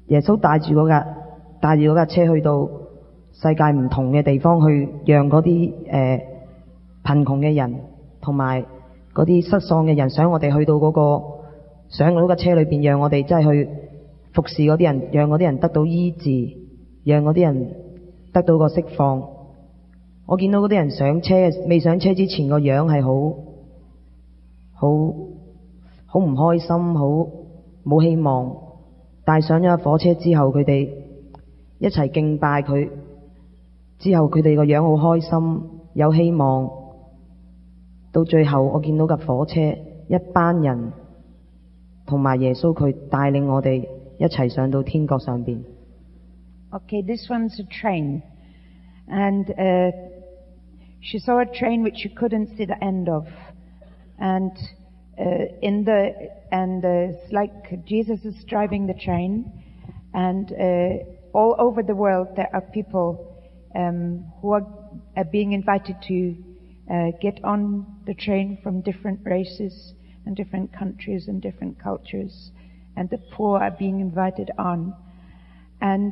耶穌帶住嗰架車去到世界唔同嘅地方，去讓嗰啲貧窮嘅人同埋嗰啲失喪嘅人，想我哋去到上嗰架車裏邊，讓我哋真係去服侍嗰啲人，讓嗰啲人得到醫治，讓嗰啲人得到個釋放。我見到嗰啲人上車，未上車之前個樣係好唔開心，好冇希望。但係上咗火車之後，佢哋一齊敬拜佢，之後佢哋個樣好開心，有希望。到最後我見到架火車，一班人同埋耶穌佢帶領我哋一齊上到天國上邊。 Okay, this one's a train. And she saw a train which she couldn't see the end of. And it's like Jesus is driving the train. And all over the world there are people who are being invited to get on the train from different races and different countries and different cultures. And the poor are being invited on. And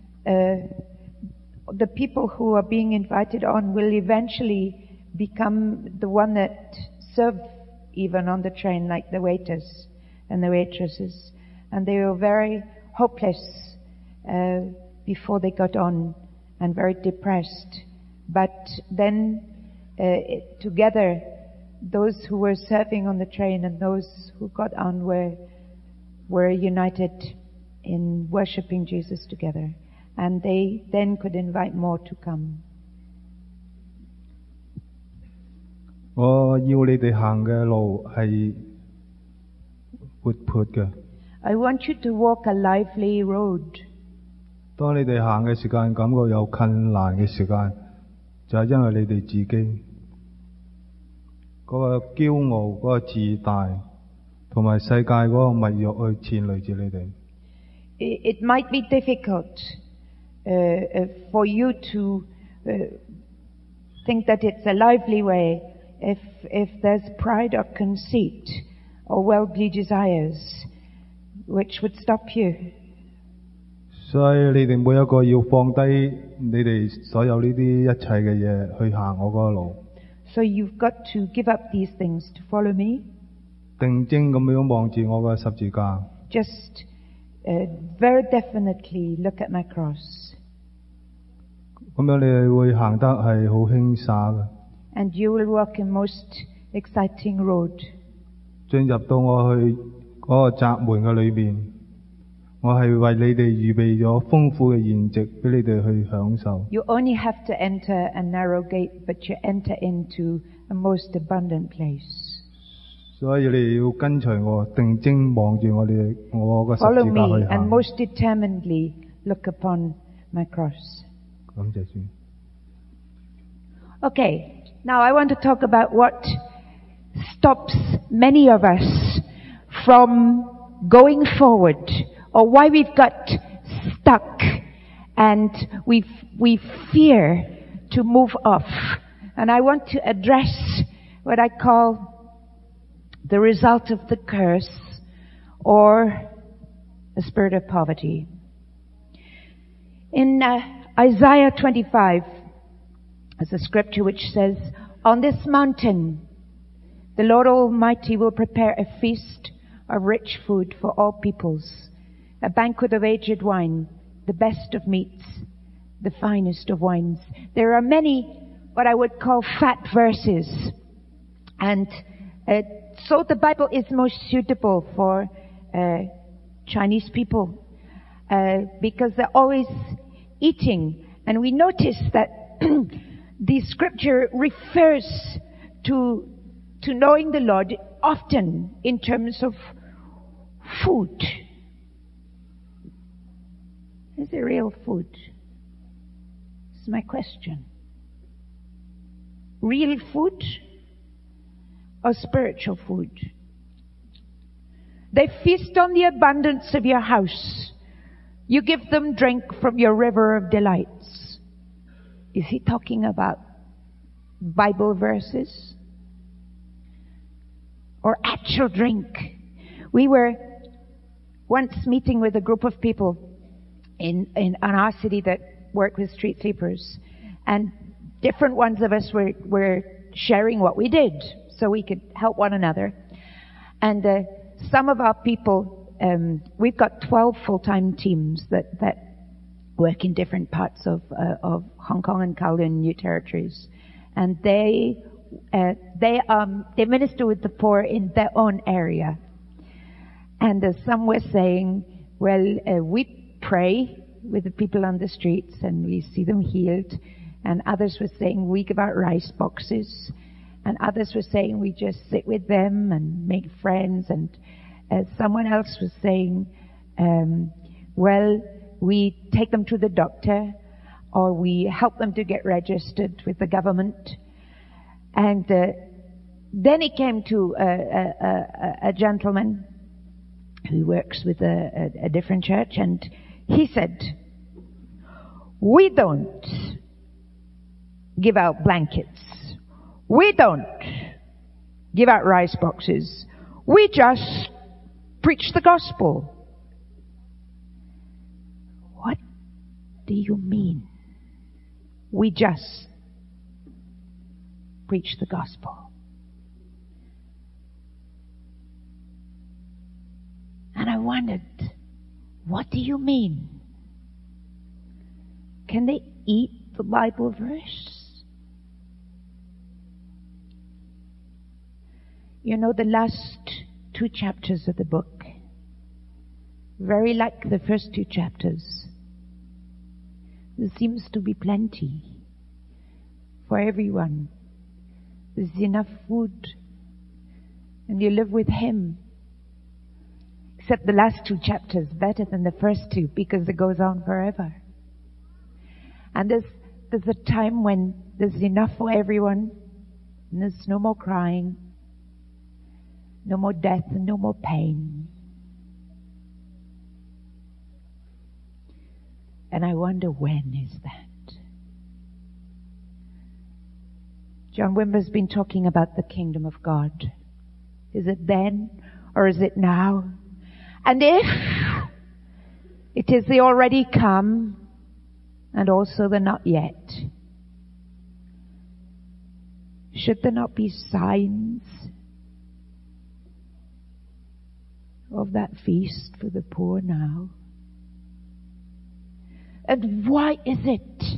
the people who are being invited on will eventually become the one that serve even on the train, like the waiters and the waitresses. And they were very hopeless before they got on and very depressed. But then together, those who were serving on the train and those who got on were united in worshipping Jesus together. And they then could invite more to come. 我要你哋行嘅路係活潑嘅。 I want you to walk a lively road. 當你哋行嘅時間感覺有困難嘅時間，就係因為你哋自己嗰個驕傲、嗰個自大，同埋世界嗰個物欲去纏累住你哋。 It might be difficult for you to think that it's a lively way if there's pride or conceit or worldly desires which would stop you. 所以你哋每一個要放低你哋所有呢啲一切嘅嘢，去行我嗰個路。 So you've got to give up these things to follow me. 定睛咁樣望住我嘅十字架。 Just very definitely look at my cross. 咁樣你哋會行得係好輕灑嘅。 And you will walk a most exciting road. 進入到我去嗰個窄門嘅裏邊，我係為你哋預備咗豐富嘅筵席俾你哋去享受。 You only have to enter a narrow gate, but you enter into a most abundant place. 所以你哋要跟隨我，定睛望住我個十字架 Follow 去 me 行。 and most determinedly look upon my cross. 感謝主。 Okay, now I want to talk about what stops many of us from going forward, or why we've got stuck and we fear to move off. And I want to address what I call the result of the curse, or the spirit of poverty. In Isaiah 25, there's a scripture which says, "On this mountain, the Lord Almighty will prepare a feast of rich food for all peoples, a banquet of aged wine, the best of meats, the finest of wines." There are many, what I would call fat verses. And so the Bible is most suitable for Chinese people because they're always eating. And we notice that the scripture refers to knowing the Lord often in terms of food. Is it real food? This is my question. Real food or spiritual food? They feast on the abundance of your house. You give them drink from your river of delights. Is he talking about Bible verses? Or actual drink? We were once meeting with a group of people in our city that work with street sweepers, and different ones of us were sharing what we did so we could help one another. And some of our people, we've got 12 full-time teams that work in different parts of Hong Kong and Kowloon New Territories, and they minister with the poor in their own area. And some were saying, well, we pray with the people on the streets and we see them healed. And others were saying we give out rice boxes. And others were saying we just sit with them and make friends. And someone else was saying, well, we take them to the doctor, or we help them to get registered with the government. And then it came to a gentleman who works with a different church, and he said, we don't give out blankets. We don't give out rice boxes. We just preach the gospel. What do you mean? We just preach the gospel. And I wondered, what do you mean? Can they eat the Bible verse? You know, the last 2 chapters of the book, very like the first 2 chapters, there seems to be plenty for everyone. There's enough food, and you live with Him. Except the last 2 chapters better than the first 2, because it goes on forever. And there's a time when there's enough for everyone, and there's no more crying, no more death, and no more pain. And I wonder, when is that? John Wimber's been talking about the kingdom of God. Is it then, or is it now? And if it is the already come and also the not yet, should there not be signs of that feast for the poor now? And why is it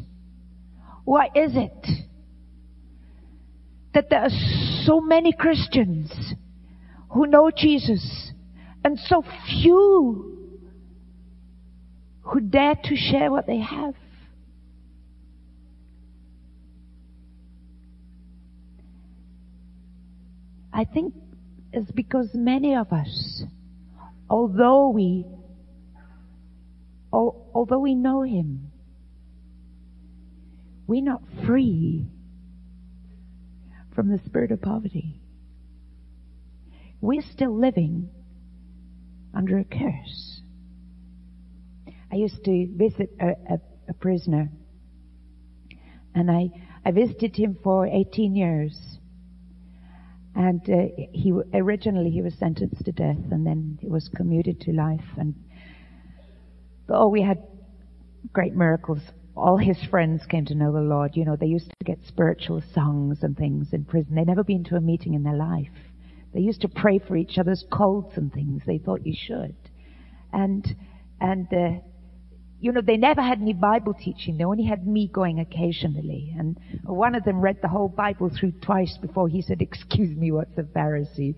that there are so many Christians who know Jesus, and so few who dare to share what they have? I think it's because many of us, although we know Him, we're not free from the spirit of poverty. We're still living under a curse. I used to visit a prisoner, and I visited him for 18 years. And originally he was sentenced to death, and then he was commuted to life. And we had great miracles. All his friends came to know the Lord. You know, they used to get spiritual songs and things in prison. They'd never been to a meeting in their life. They used to pray for each other's colds and things. They thought you should. And you know, they never had any Bible teaching. They only had me going occasionally. And one of them read the whole Bible through twice before he said, "Excuse me, what's a Pharisee?"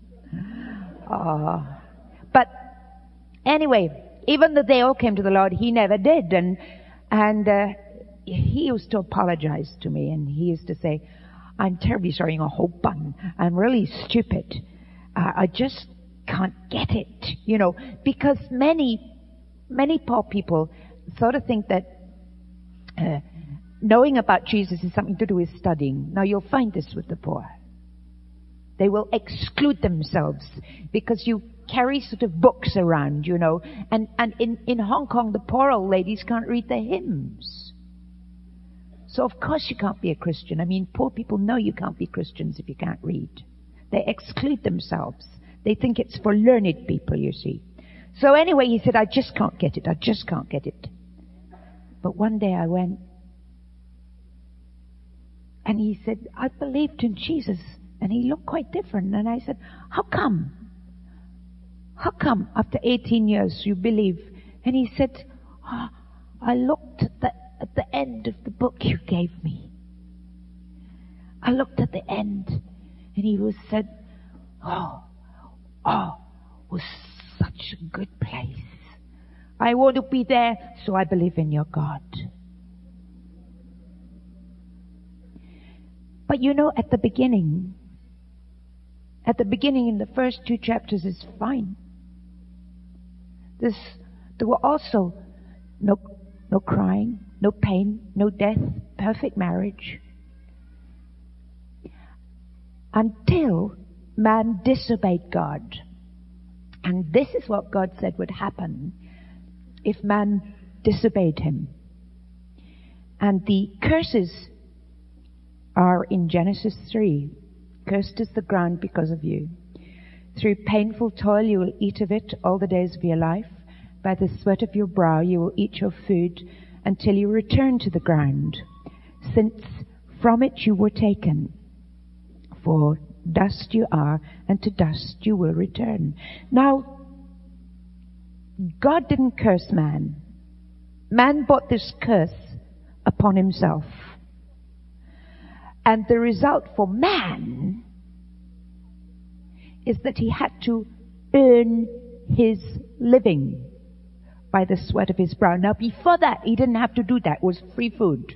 But anyway, even though they all came to the Lord, he never did. And he used to apologize to me, and he used to say, "I'm terribly sorry, I'm really stupid. I just can't get it," you know, because many poor people sort of think that knowing about Jesus is something to do with studying. Now, you'll find this with the poor. They will exclude themselves because you carry sort of books around, you know. And in Hong Kong, the poor old ladies can't read their hymns. So, of course, you can't be a Christian. I mean, poor people know you can't be Christians if you can't read. They exclude themselves. They think it's for learned people, you see. So anyway, he said, I just can't get it. I just can't get it. But one day I went, and he said, I believed in Jesus. And he looked quite different. And I said, how come? How come after 18 years you believe? And he said, I looked at the end of the book you gave me. I looked at the end, and he said, was such a good place. I want to be there, so I believe in your God. But you know, at the beginning in the first 2 chapters is fine. There were also no crying, no pain, no death, perfect marriage. Until man disobeyed God. And this is what God said would happen if man disobeyed him. And the curses are in Genesis 3. Cursed is the ground because of you. Through painful toil you will eat of it all the days of your life. By the sweat of your brow you will eat your food until you return to the ground, since from it you were taken. For dust you are, and to dust you will return. Now, God didn't curse man. Man brought this curse upon himself. And the result for man is that he had to earn his living by the sweat of his brow. Now, before that, he didn't have to do that. It was free food.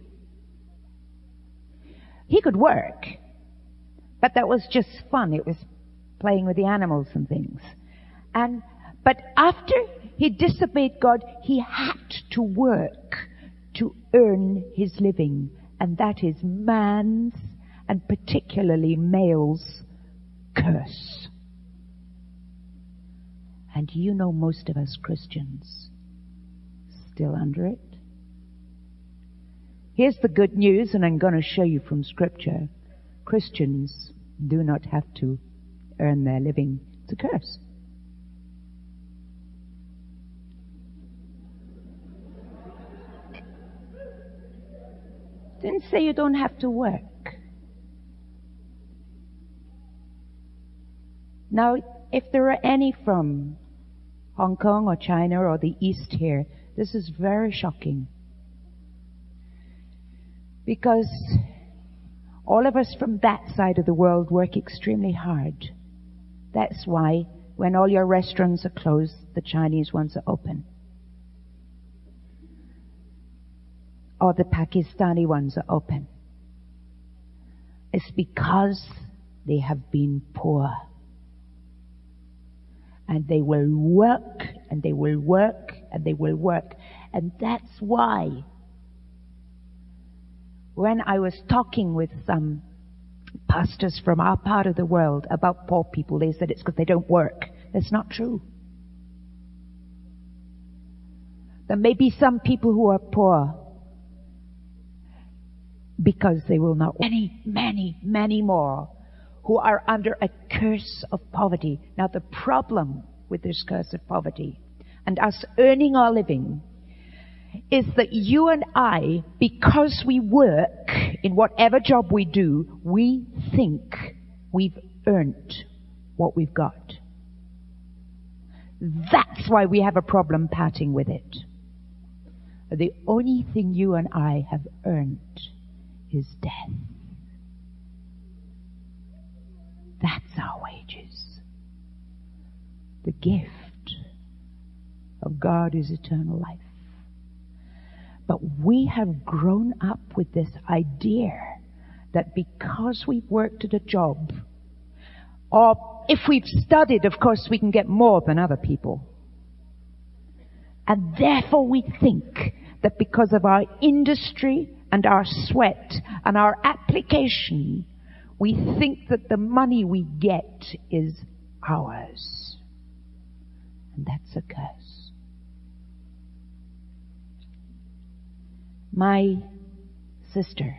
He could work, but that was just fun. It was playing with the animals and things. But after he disobeyed God, he had to work to earn his living. And that is man's, and particularly male's, curse. And you know most of us Christians still under it. Here's the good news, and I'm going to show you from Scripture. Christians do not have to earn their living. It's a curse. Didn't say you don't have to work. Now, if there are any from Hong Kong or China or the East here, this is very shocking. Because all of us from that side of the world work extremely hard. That's why when all your restaurants are closed, the Chinese ones are open. Or the Pakistani ones are open. It's because they have been poor. And they will work, and they will work, and they will work. And that's why when I was talking with some pastors from our part of the world about poor people, they said it's because they don't work. That's not true. There may be some people who are poor because they will not. Many, many, many more who are under a curse of poverty. Now, the problem with this curse of poverty and us earning our living is that you and I, because we work in whatever job we do, we think we've earned what we've got. That's why we have a problem parting with it. The only thing you and I have earned is death. That's our wages. The gift of God is eternal life. But we have grown up with this idea that because we've worked at a job, or if we've studied, of course, we can get more than other people. And therefore we think that because of our industry and our sweat and our application, we think that the money we get is ours. And that's a curse. My sister,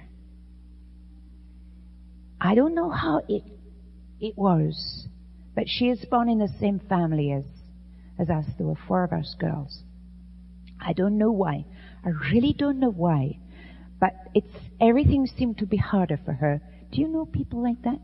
I don't know how it was, but she is born in the same family as us. There were 4 of us girls. I don't know why. I really don't know why. But everything seemed to be harder for her. Do you know people like that?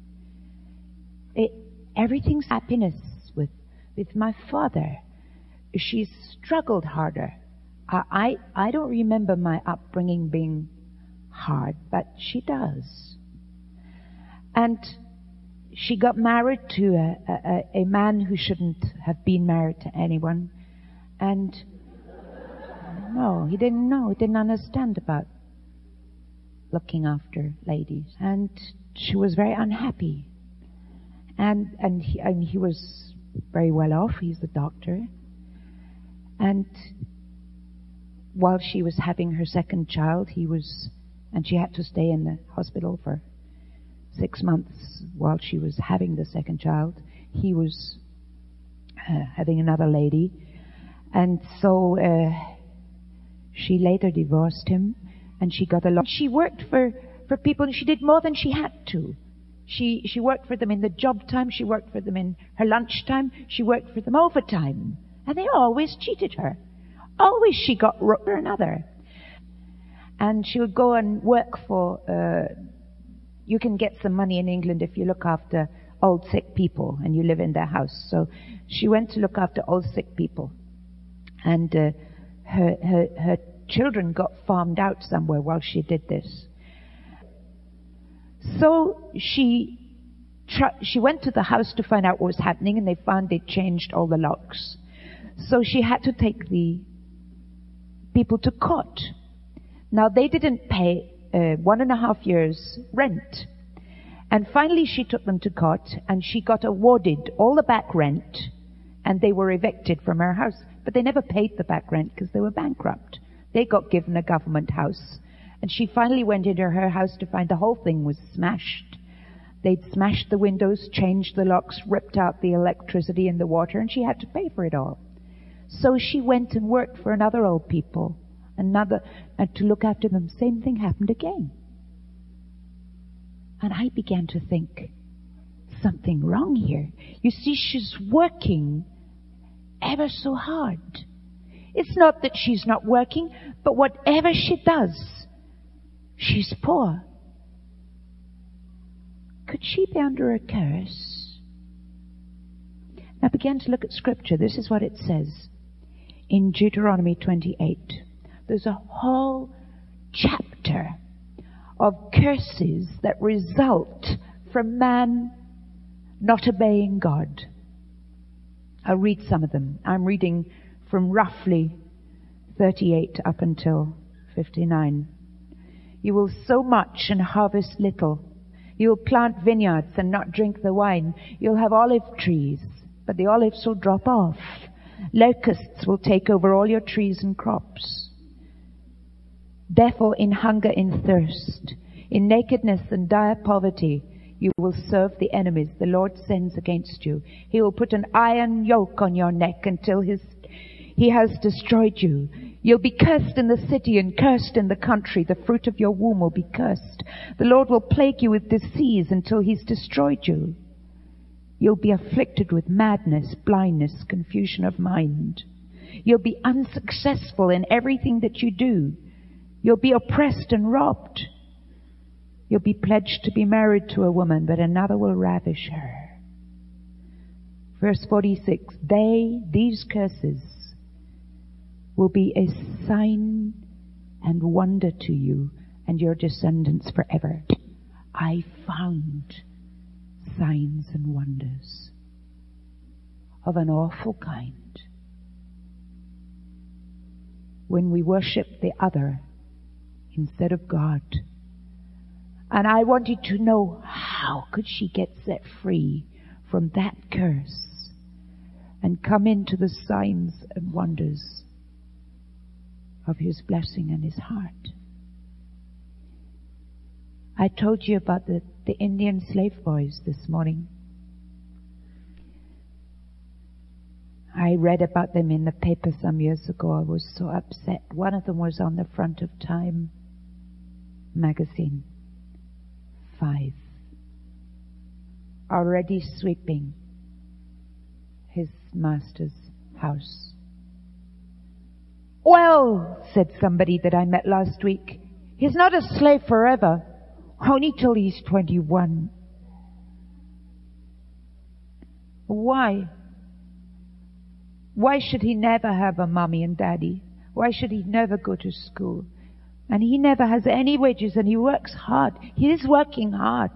Everything's happiness with my father. She's struggled harder. I don't remember my upbringing being hard, but she does. And she got married to a man who shouldn't have been married to anyone. And no, he didn't know. He didn't understand about looking after ladies. And she was very unhappy. And he was very well off. He's a doctor. And while she was having her second child, and she had to stay in the hospital for 6 months while she was having the second child. He was having another lady. And so she later divorced him, and she got a lot. She worked for people, and she did more than she had to. She worked for them in the job time, she worked for them in her lunch time, she worked for them overtime. And they always cheated her. Always she got for another. And she would go and work for, you can get some money in England if you look after old sick people and you live in their house. So she went to look after old sick people. And her children got farmed out somewhere while she did this. So she went to the house to find out what was happening, and they found they'd changed all the locks. So she had to take the people to court. Now, they didn't pay 1.5 years rent. And finally she took them to court, and she got awarded all the back rent, and they were evicted from her house. But they never paid the back rent because they were bankrupt. They got given a government house. And she finally went into her house to find the whole thing was smashed. They'd smashed the windows, changed the locks, ripped out the electricity and the water, and she had to pay for it all. So she went and worked for another old people, and to look after them. Same thing happened again. And I began to think, something wrong here. You see, she's working ever so hard. It's not that she's not working, but whatever she does, she's poor. Could she be under a curse? I began to look at Scripture. This is what it says in Deuteronomy 28. There's a whole chapter of curses that result from man not obeying God. I'll read some of them. I'm reading from roughly 38 up until 59. You will sow much and harvest little. You will plant vineyards and not drink the wine. You'll have olive trees, but the olives will drop off. Locusts will take over all your trees and crops. Therefore, in hunger and thirst, in nakedness and dire poverty, you will serve the enemies the Lord sends against you. He will put an iron yoke on your neck until he has destroyed you. You'll be cursed in the city and cursed in the country. The fruit of your womb will be cursed. The Lord will plague you with disease until he's destroyed you. You'll be afflicted with madness, blindness, confusion of mind. You'll be unsuccessful in everything that you do. You'll be oppressed and robbed. You'll be pledged to be married to a woman, but another will ravish her. Verse 46, these curses, will be a sign and wonder to you and your descendants forever. I found signs and wonders of an awful kind when we worship the other instead of God. And I wanted to know, how could she get set free from that curse and come into the signs and wonders of his blessing and his heart? I told you about the Indian slave boys this morning. I read about them in the paper some years ago. I was so upset. One of them was on the front of Time magazine. 5. Already sweeping his master's house. Well, said somebody that I met last week, he's not a slave forever, only till he's 21. Why? Why should he never have a mommy and daddy? Why should he never go to school? And he never has any wages, and he works hard. He is working hard.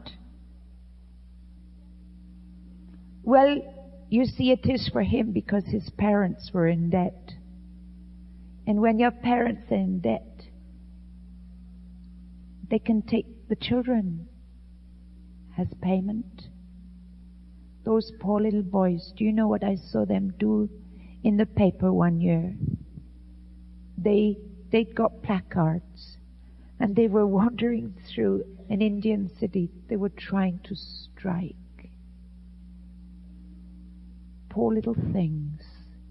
Well, you see, it is for him because his parents were in debt. And when your parents are in debt, they can take the children as payment. Those poor little boys, do you know what I saw them do in the paper one year? They got placards and they were wandering through an Indian city. They were trying to strike. Poor little things.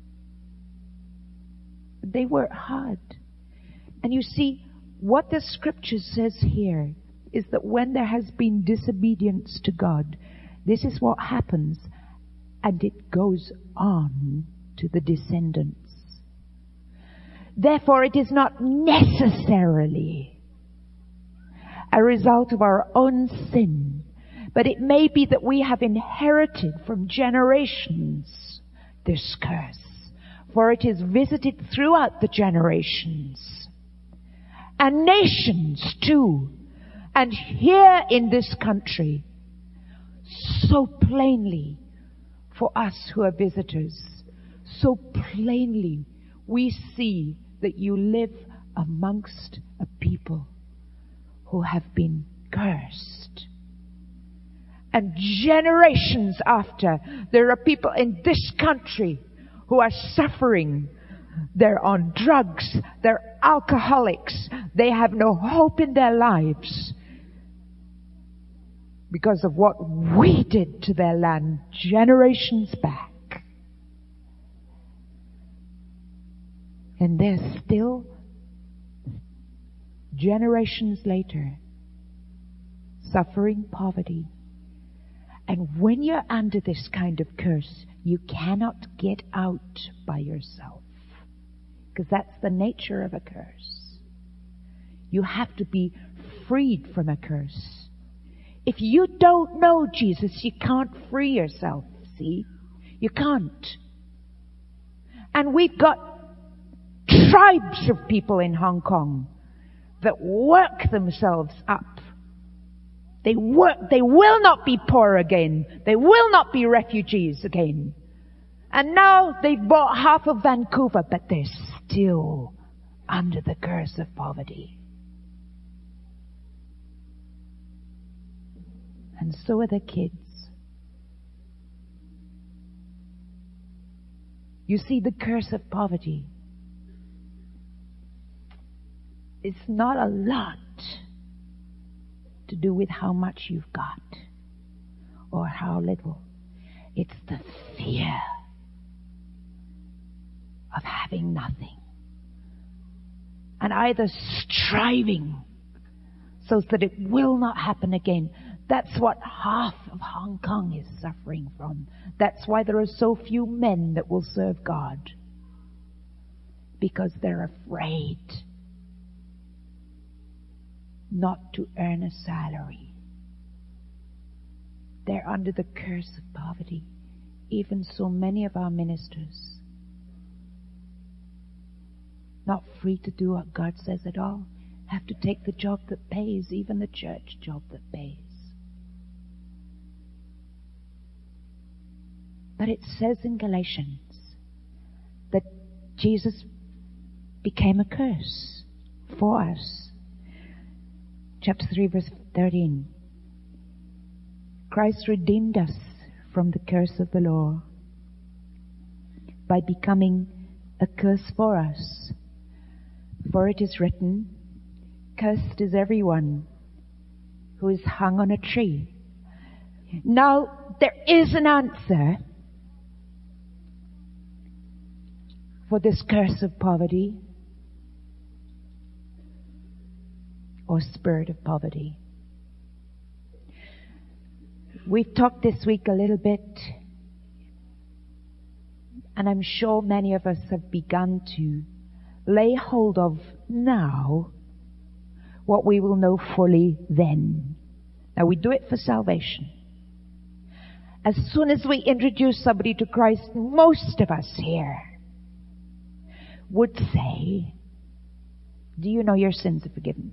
They work hard. And you see, what the scripture says here is that when there has been disobedience to God, this is what happens, and it goes on to the descendants. Therefore, it is not necessarily a result of our own sin, but it may be that we have inherited from generations this curse, for it is visited throughout the generations, and nations too, and here in this country, so plainly for us who are visitors, so plainly we see that you live amongst a people who have been cursed. And generations after, there are people in this country who are suffering. They're on drugs. They're alcoholics. They have no hope in their lives because of what we did to their land generations back. And they're still, generations later, suffering poverty. And when you're under this kind of curse, you cannot get out by yourself. Because that's the nature of a curse. You have to be freed from a curse. If you don't know Jesus, you can't free yourself, see? You can't. And we've got tribes of people in Hong Kong that work themselves up. They will not be poor again. They will not be refugees again. And now they've bought half of Vancouver, but they're still under the curse of poverty. And so are the kids. You see, the curse of poverty, it's not a lot to do with how much you've got or how little. It's the fear of having nothing and either striving so that it will not happen again. That's what half of Hong Kong is suffering from. That's why there are so few men that will serve God, because they're afraid not to earn a salary. They're under the curse of poverty. Even so many of our ministers, not free to do what God says at all, have to take the job that pays, even the church job that pays. But it says in Galatians that Jesus became a curse for us. Chapter 3, verse 13. Christ redeemed us from the curse of the law by becoming a curse for us. For it is written, "Cursed is everyone who is hung on a tree." Now, there is an answer for this curse of poverty or spirit of poverty. We've talked this week a little bit And I'm sure many of us have begun to lay hold of now what we will know fully then. Now, we do it for salvation. As soon as we introduce somebody to Christ, most of us here would say, do you know your sins are forgiven?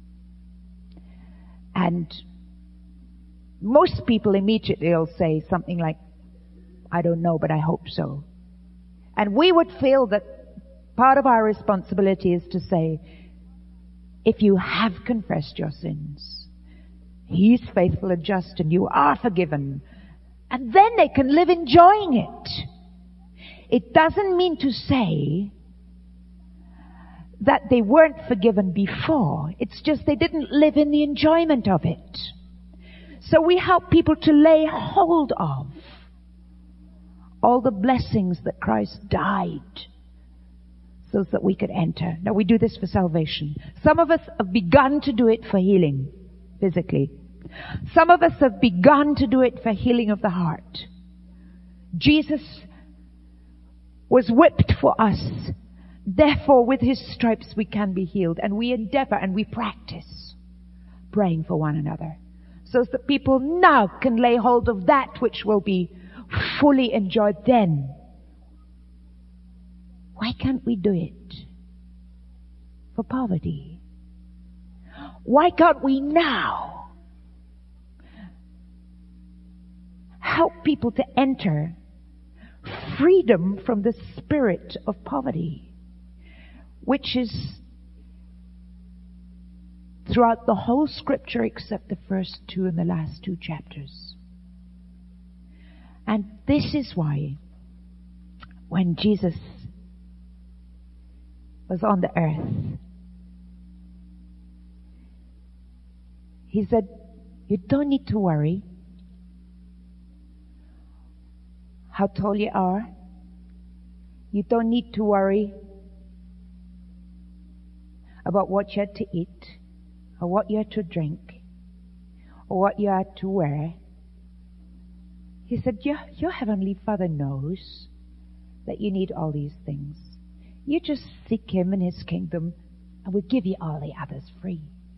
And most people immediately will say something like, I don't know, but I hope so. And we would feel that part of our responsibility is to say, if you have confessed your sins, He's faithful and just and you are forgiven. And then they can live enjoying it. It doesn't mean to say that they weren't forgiven before. It's just they didn't live in the enjoyment of it. So we help people to lay hold of all the blessings that Christ died so that we could enter. Now, we do this for salvation. Some of us have begun to do it for healing physically. Some of us have begun to do it for healing of the heart. Jesus was whipped for us. Therefore, with His stripes we can be healed. And we endeavor and we practice praying for one another, so that people now can lay hold of that which will be fully enjoyed then. Why can't we do it for poverty? Why can't we now help people to enter freedom from the spirit of poverty, which is throughout the whole Scripture except the first two and the last two chapters? And this is why when Jesus was on the earth, He said, you don't need to worry how tall you are. You don't need to worry about what you had to eat, or what you had to drink, or what you had to wear. He said, your Heavenly Father knows that you need all these things. You just seek Him and His kingdom, and we'll give you all the others free.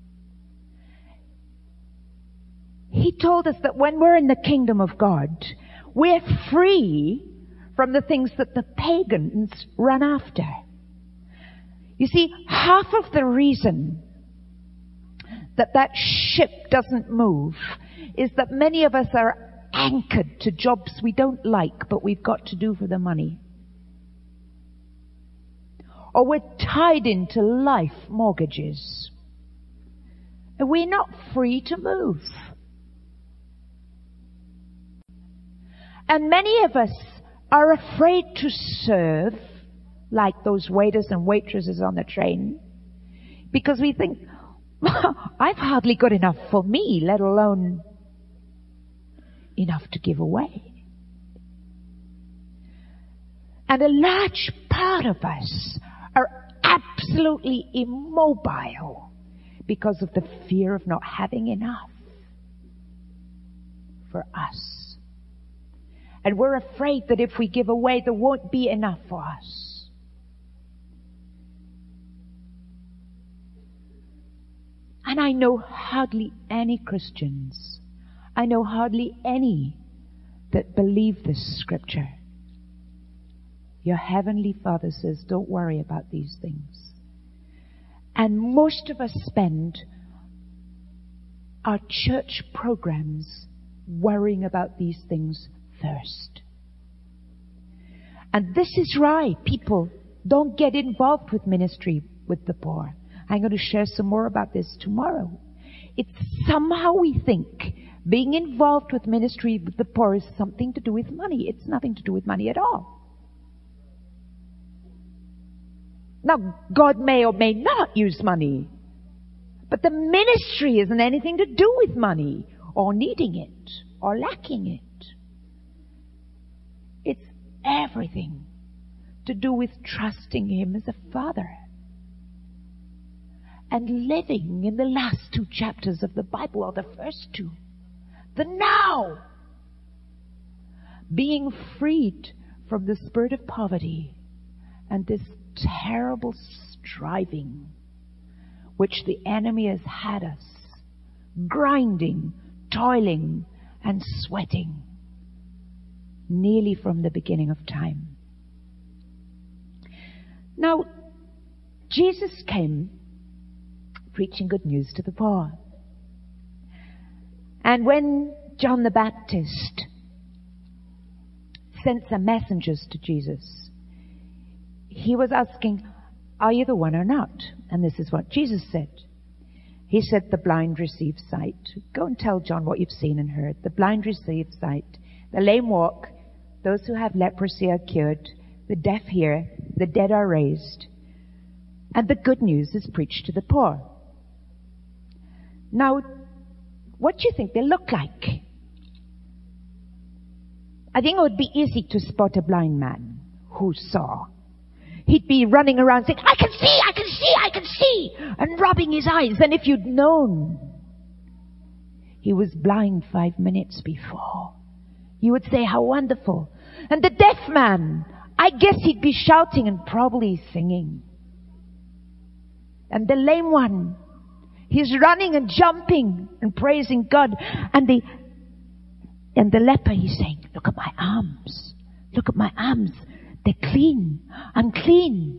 He told us that when we're in the kingdom of God, we're free from the things that the pagans run after. You see, half of the reason that ship doesn't move is that many of us are anchored to jobs we don't like, but we've got to do for the money. Or we're tied into life mortgages. And we're not free to move. And many of us are afraid to serve like those waiters and waitresses on the train, because we think, I've hardly got enough for me, let alone enough to give away. And a large part of us are absolutely immobile because of the fear of not having enough for us. And we're afraid that if we give away, there won't be enough for us. And I know hardly any Christians, I know hardly any that believe this Scripture. Your Heavenly Father says, don't worry about these things. And most of us spend our church programs worrying about these things first. And this is why people don't get involved with ministry with the poor. I'm going to share some more about this tomorrow. It's somehow we think being involved with ministry with the poor is something to do with money. It's nothing to do with money at all. Now, God may or may not use money, but the ministry isn't anything to do with money or needing it or lacking it. It's everything to do with trusting Him as a Father and living in the last two chapters of the Bible, or the first two, the now, being freed from the spirit of poverty and this terrible striving which the enemy has had us, grinding, toiling, and sweating, nearly from the beginning of time. Now, Jesus came preaching good news to the poor. And when John the Baptist sent some messengers to Jesus, he was asking, are you the one or not? And this is what Jesus said. He said, the blind receive sight. Go and tell John what you've seen and heard. The blind receive sight. The lame walk. Those who have leprosy are cured. The deaf hear. The dead are raised. And the good news is preached to the poor. Now, what do you think they look like? I think it would be easy to spot a blind man who saw. He'd be running around saying, I can see, I can see, I can see, and rubbing his eyes. And if you'd known he was blind 5 minutes before, you would say, how wonderful. And the deaf man, I guess he'd be shouting and probably singing. And the lame one, he's running and jumping and praising God. And the leper, he's saying, look at my arms. Look at my arms. They're clean. I'm clean.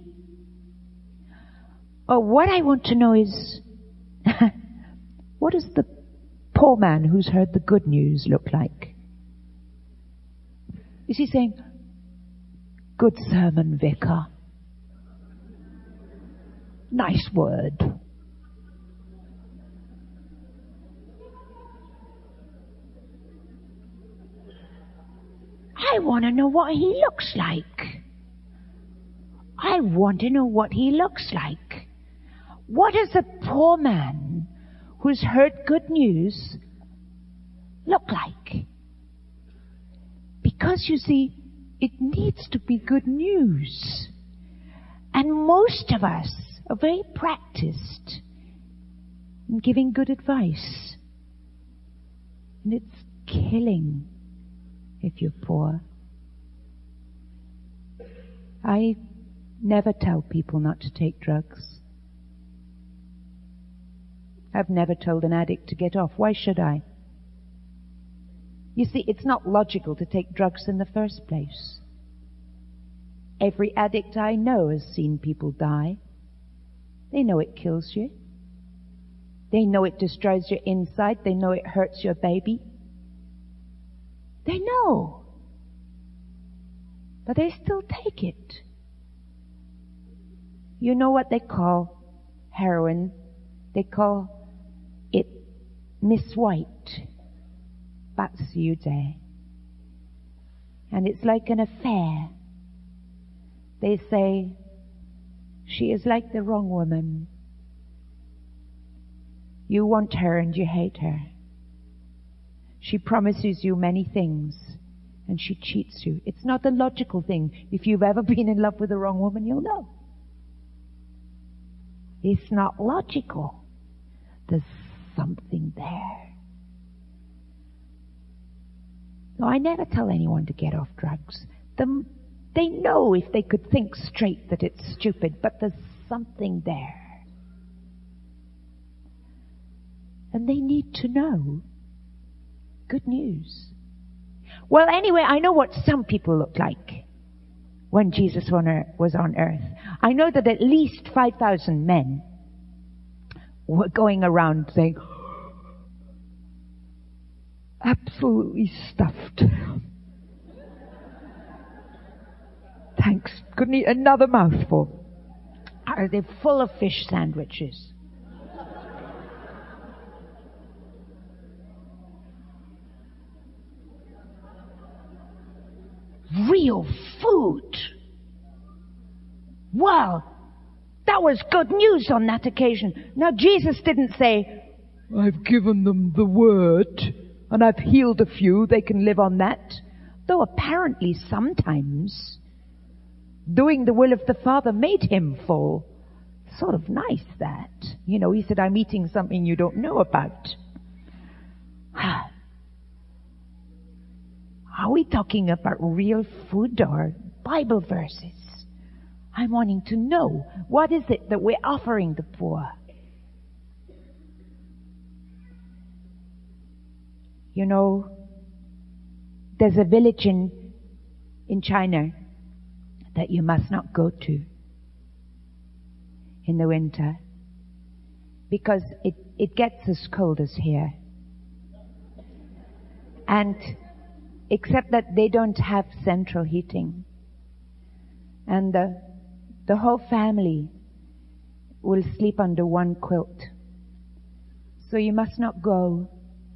Oh, what I want to know is, what does the poor man who's heard the good news look like? Is he saying, good sermon, vicar? Nice word. I want to know what he looks like. I want to know what he looks like. What does a poor man who's heard good news look like? Because you see, it needs to be good news. And most of us are very practiced in giving good advice. And it's killing if you're poor. I never tell people not to take drugs. I've never told an addict to get off. Why should I? You see, it's not logical to take drugs in the first place. Every addict I know has seen people die. They know it kills you. They know it destroys your inside. They know it hurts your baby. They know. But they still take it. You know what they call heroin? They call it Miss White. That's you there. And it's like an affair. They say, she is like the wrong woman. You want her and you hate her. She promises you many things and she cheats you. It's not a logical thing. If you've ever been in love with the wrong woman, you'll know. It's not logical. There's something there. No, I never tell anyone to get off drugs. They know if they could think straight that it's stupid, but there's something there. And they need to know. Good news. Well, anyway, I know what some people look like when Jesus was on earth. I know that at least 5,000 men were going around saying, absolutely stuffed. Thanks. Couldn't eat another mouthful. Are they full of fish sandwiches? Real food. Well, that was good news on that occasion. Now, Jesus didn't say, I've given them the word and I've healed a few, they can live on that. Though apparently sometimes doing the will of the Father made him full. Sort of nice, that. You know, he said, I'm eating something you don't know about. Are we talking about real food or Bible verses? I'm wanting to know, what is it that we're offering the poor? You know, there's a village in China that you must not go to in the winter because it gets as cold as here. And except that they don't have central heating. And the whole family will sleep under one quilt. So you must not go.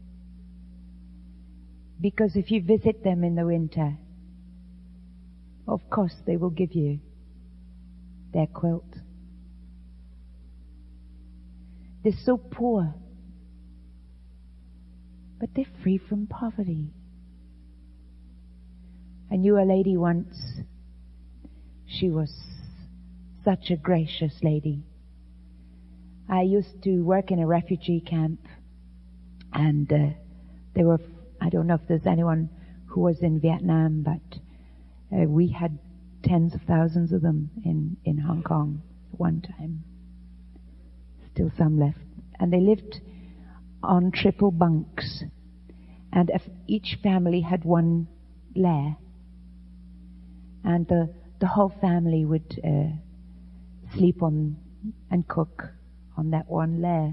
Because if you visit them in the winter, of course they will give you their quilt. They're so poor, but they're free from poverty. I knew a lady once. She was such a gracious lady. I used to work in a refugee camp, and there were, I don't know if there's anyone who was in Vietnam, but we had tens of thousands of them in Hong Kong at one time. Still some left. And they lived on triple bunks. And if each family had one lair. And the whole family would sleep on and cook on that one lair.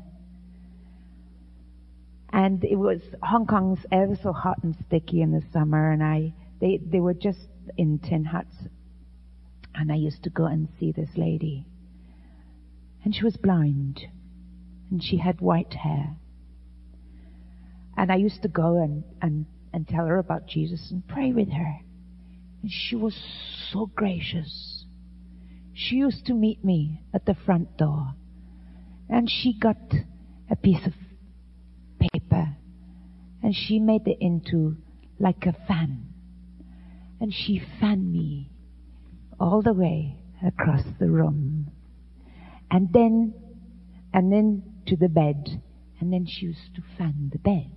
And it was, Hong Kong's ever so hot and sticky in the summer, and they were just in tin huts. And I used to go and see this lady. And she was blind. And she had white hair. And I used to go and tell her about Jesus and pray with her. And she was so gracious. She used to meet me at the front door. And she got a piece of paper. And she made it into like a fan. And she fanned me all the way across the room. And then to the bed. And then she used to fan the bed.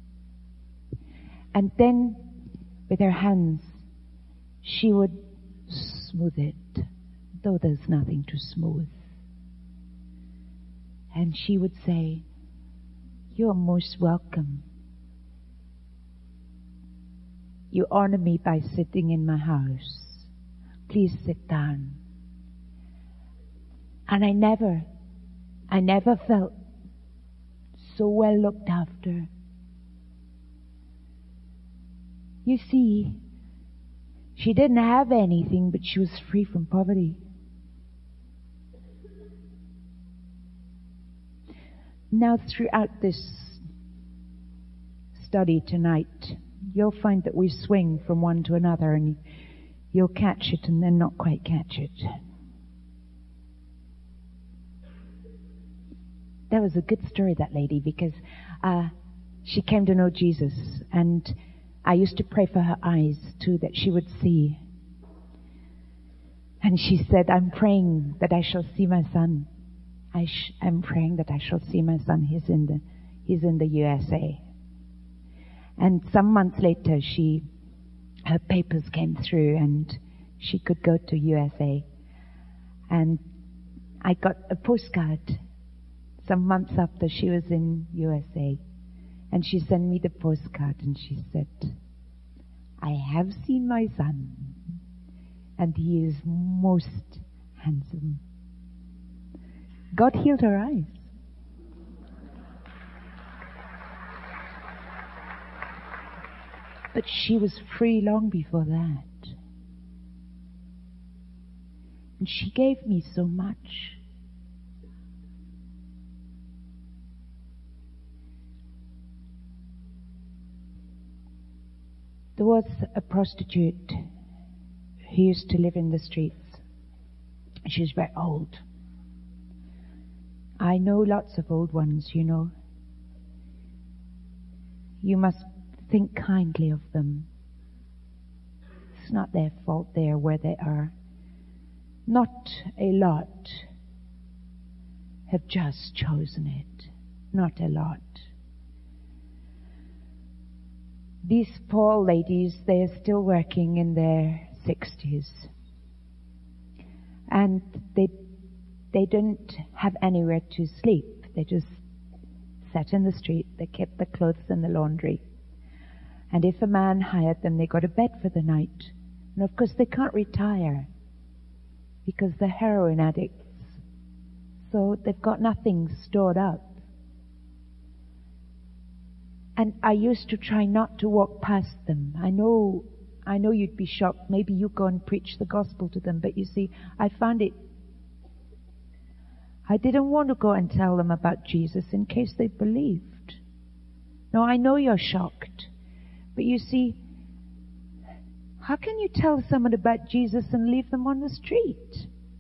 And then with her hands, she would smooth it, though there's nothing to smooth. And she would say, "You're most welcome. You honor me by sitting in my house. Please sit down." And I never felt so well looked after. You see, she didn't have anything, but she was free from poverty. Now, throughout this study tonight, you'll find that we swing from one to another, and you'll catch it and then not quite catch it. That was a good story, that lady, because she came to know Jesus, and I used to pray for her eyes too, that she would see. And she said, "I'm praying that I shall see my son. I'm praying that I shall see my son. He's in the USA." And some months later, her papers came through, and she could go to USA. And I got a postcard some months after she was in USA. And she sent me the postcard, and she said, "I have seen my son, and he is most handsome." God healed her eyes. But she was free long before that. And she gave me so much. There was a prostitute who used to live in the streets. She was very old. I know lots of old ones, you know. You must think kindly of them. It's not their fault they are where they are. Not a lot have just chosen it. Not a lot. these poor ladies, they're still working in their 60s. And they didn't have anywhere to sleep. They just sat in the street. They kept the clothes in the laundry. And if a man hired them, they got a bed for the night. And of course they can't retire because they're heroin addicts. So they've got nothing stored up. And I used to try not to walk past them. I know you'd be shocked. Maybe you go and preach the gospel to them. But you see, I didn't want to go and tell them about Jesus in case they believed. No, I know you're shocked. But you see, how can you tell someone about Jesus and leave them on the street?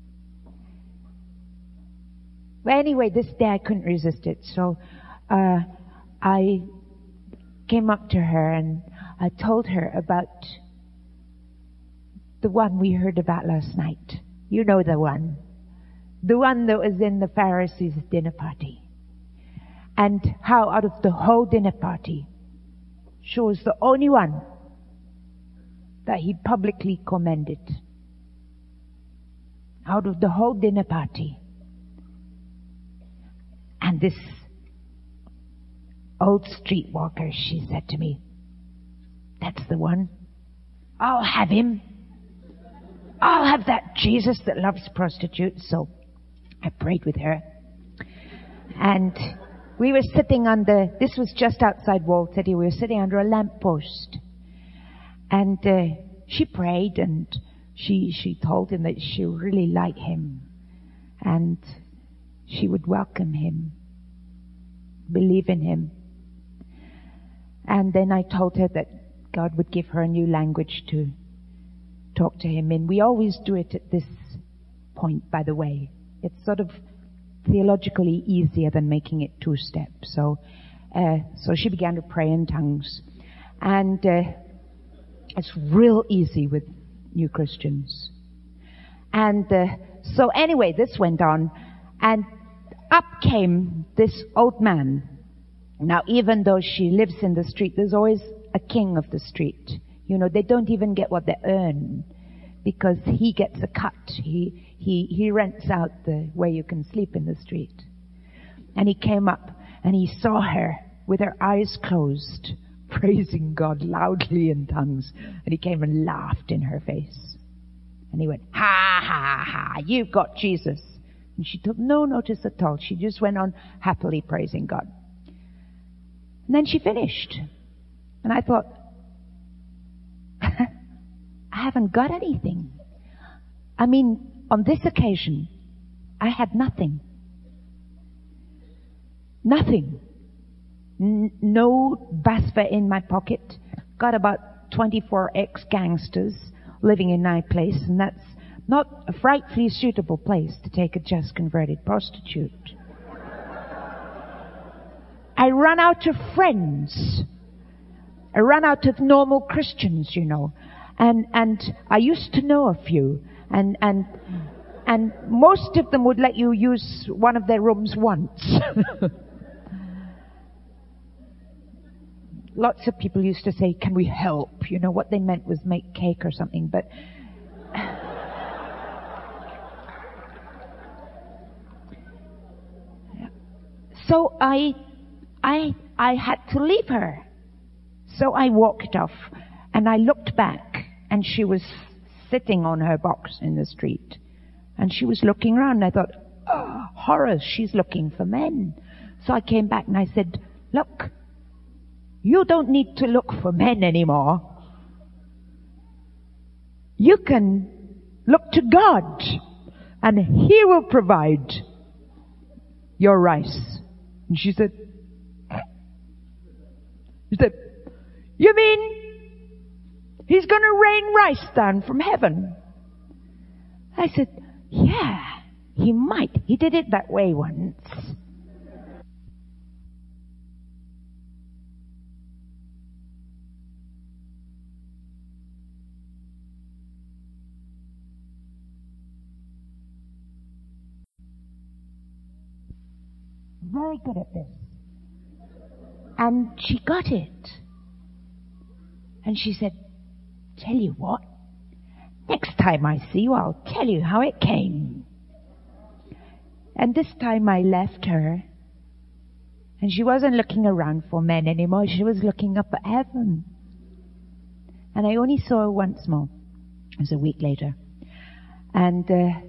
Well, anyway, this day I couldn't resist it. So I came up to her and I told her about the one we heard about last night. You know the one. The one that was in the Pharisees' dinner party. And how out of the whole dinner party, she was the only one that he publicly commended. Out of the whole dinner party. And this old streetwalker, she said to me, "That's the one. I'll have him. I'll have that Jesus that loves prostitutes." So I prayed with her. And we were sitting this was just outside Wall City, we were sitting under a lamppost. And she prayed and she told him that she really liked him. And she would welcome him, believe in him. And then I told her that God would give her a new language to talk to him in. We always do it at this point, by the way. It's sort of theologically easier than making it two-step. So she began to pray in tongues. And it's real easy with new Christians. And so anyway, this went on. And up came this old man. Now, even though she lives in the street, there's always a king of the street. You know, they don't even get what they earn because he gets a cut. He rents out where you can sleep in the street. And he came up and he saw her with her eyes closed, praising God loudly in tongues. And he came and laughed in her face. And he went, "Ha, ha, ha, you've got Jesus." And she took no notice at all. She just went on happily praising God. And then she finished. And I thought, I haven't got anything. I mean, on this occasion, I had nothing. Nothing. No basfa in my pocket. Got about 24 ex-gangsters living in my place, and that's not a frightfully suitable place to take a just converted prostitute. I ran out of friends. I ran out of normal Christians, you know. And I used to know a few. And most of them would let you use one of their rooms once. Lots of people used to say, "Can we help?" You know, what they meant was make cake or something. But so I had to leave her. So I walked off and I looked back and she was sitting on her box in the street and she was looking around and I thought, "Oh, horrors, she's looking for men." So I came back and I said, "Look, you don't need to look for men anymore. You can look to God and He will provide your rice." And she said, "You mean He's going to rain rice down from heaven?" I said, "Yeah, He might. He did it that way once." Very good at this. And she got it. And she said, tell you what, next time I see you, I'll tell you how it came. And this time I left her, and she wasn't looking around for men anymore. She was looking up at heaven. And I only saw her once more. It was a week later. And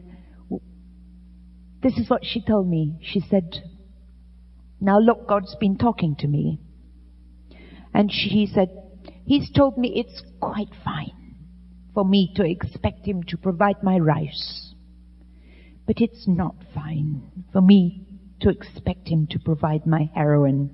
this is what she told me. She said, now look, God's been talking to me. And she said, He's told me it's quite fine for me to expect Him to provide my rice. But it's not fine for me to expect Him to provide my heroin.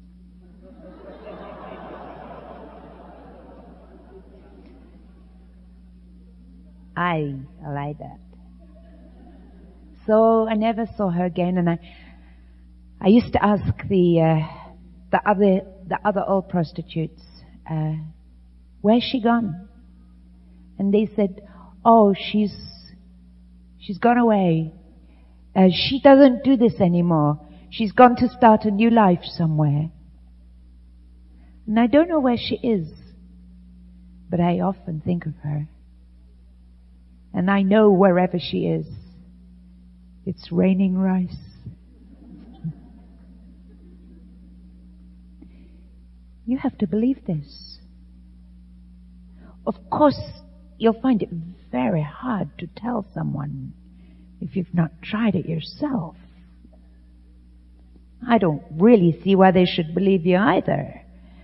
I like that. So I never saw her again, and I used to ask the other old prostitutes, where's she gone? And they said, oh, she's gone away. She doesn't do this anymore. She's gone to start a new life somewhere. And I don't know where she is, but I often think of her. And I know wherever she is, it's raining rice. You have to believe this. Of course, you'll find it very hard to tell someone if you've not tried it yourself. I don't really see why they should believe you either.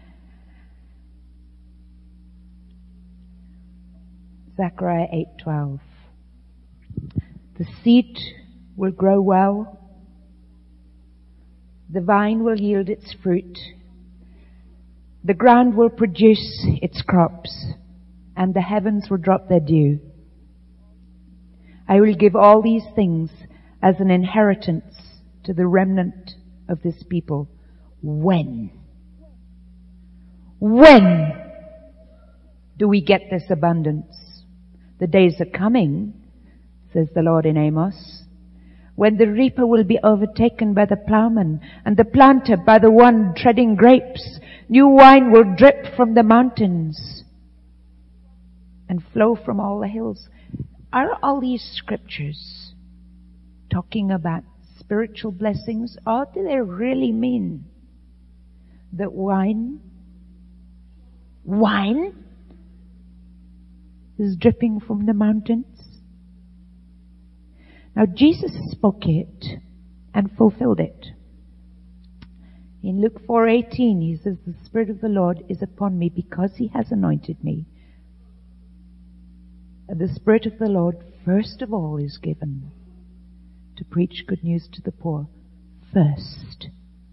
Zechariah 8:12. The seed will grow well. The vine will yield its fruit. The ground will produce its crops, and the heavens will drop their dew. I will give all these things as an inheritance to the remnant of this people. When? When do we get this abundance? The days are coming, says the Lord in Amos, when the reaper will be overtaken by the plowman, and the planter by the one treading grapes. New wine will drip from the mountains and flow from all the hills. Are all these scriptures talking about spiritual blessings, or do they really mean that wine is dripping from the mountains? Now Jesus spoke it and fulfilled it. In Luke 4:18 he says, the Spirit of the Lord is upon me because He has anointed me. The Spirit of the Lord first of all is given to preach good news to the poor first.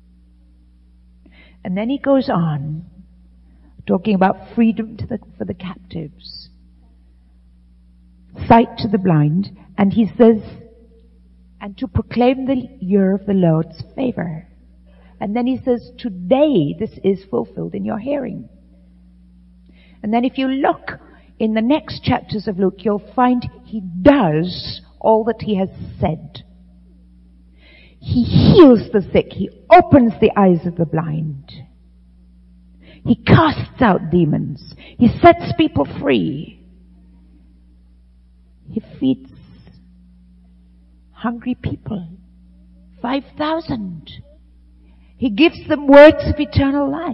And then he goes on talking about freedom for the captives, sight to the blind, and he says, and to proclaim the year of the Lord's favor. And then he says, today this is fulfilled in your hearing. And then if you look in the next chapters of Luke, you'll find he does all that he has said. He heals the sick. He opens the eyes of the blind. He casts out demons. He sets people free. He feeds hungry people. 5,000. He gives them words of eternal life.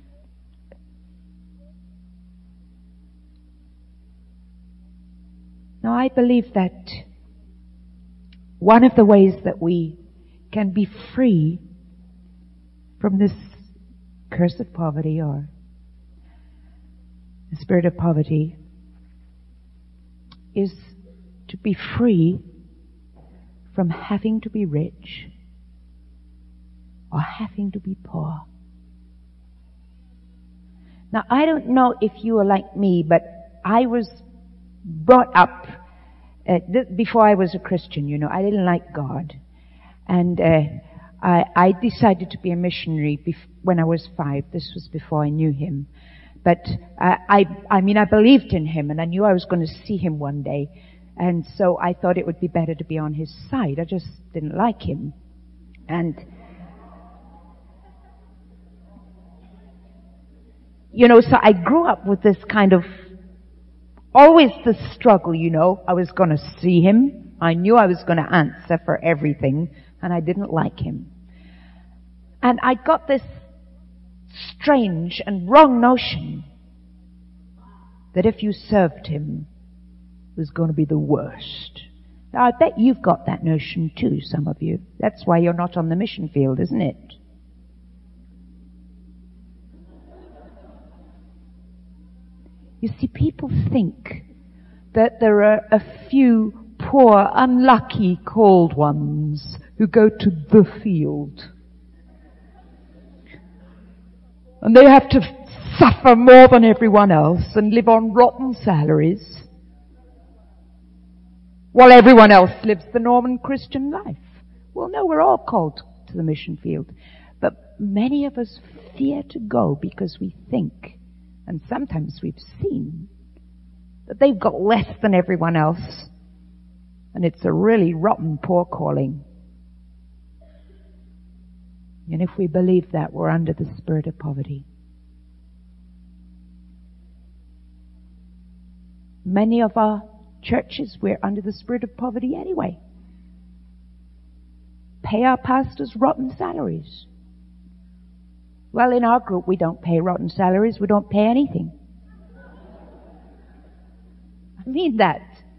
Now I believe that one of the ways that we can be free from this curse of poverty, or the spirit of poverty, is to be free from having to be rich or having to be poor. Now, I don't know if you are like me, but I was brought up, before I was a Christian, I didn't like God. And I decided to be a missionary when I was 5. This was before I knew Him. But I believed in Him, and I knew I was going to see Him one day. And so I thought it would be better to be on His side. I just didn't like Him. And So I grew up with this kind of, always this struggle, I was going to see him. I knew I was going to answer for everything, and I didn't like him. And I got this strange and wrong notion that if you served him, it was going to be the worst. Now, I bet you've got that notion too, some of you. That's why you're not on the mission field, isn't it? You see, people think that there are a few poor, unlucky, called ones who go to the field. And they have to suffer more than everyone else and live on rotten salaries, while everyone else lives the Norman Christian life. Well, no, we're all called to the mission field. But many of us fear to go because we think, and sometimes we've seen, that they've got less than everyone else, and it's a really rotten, poor calling. And if we believe that, we're under the spirit of poverty. Many of our churches, we're under the spirit of poverty anyway. Pay our pastors rotten salaries. Well, in our group, we don't pay rotten salaries. We don't pay anything. I mean that.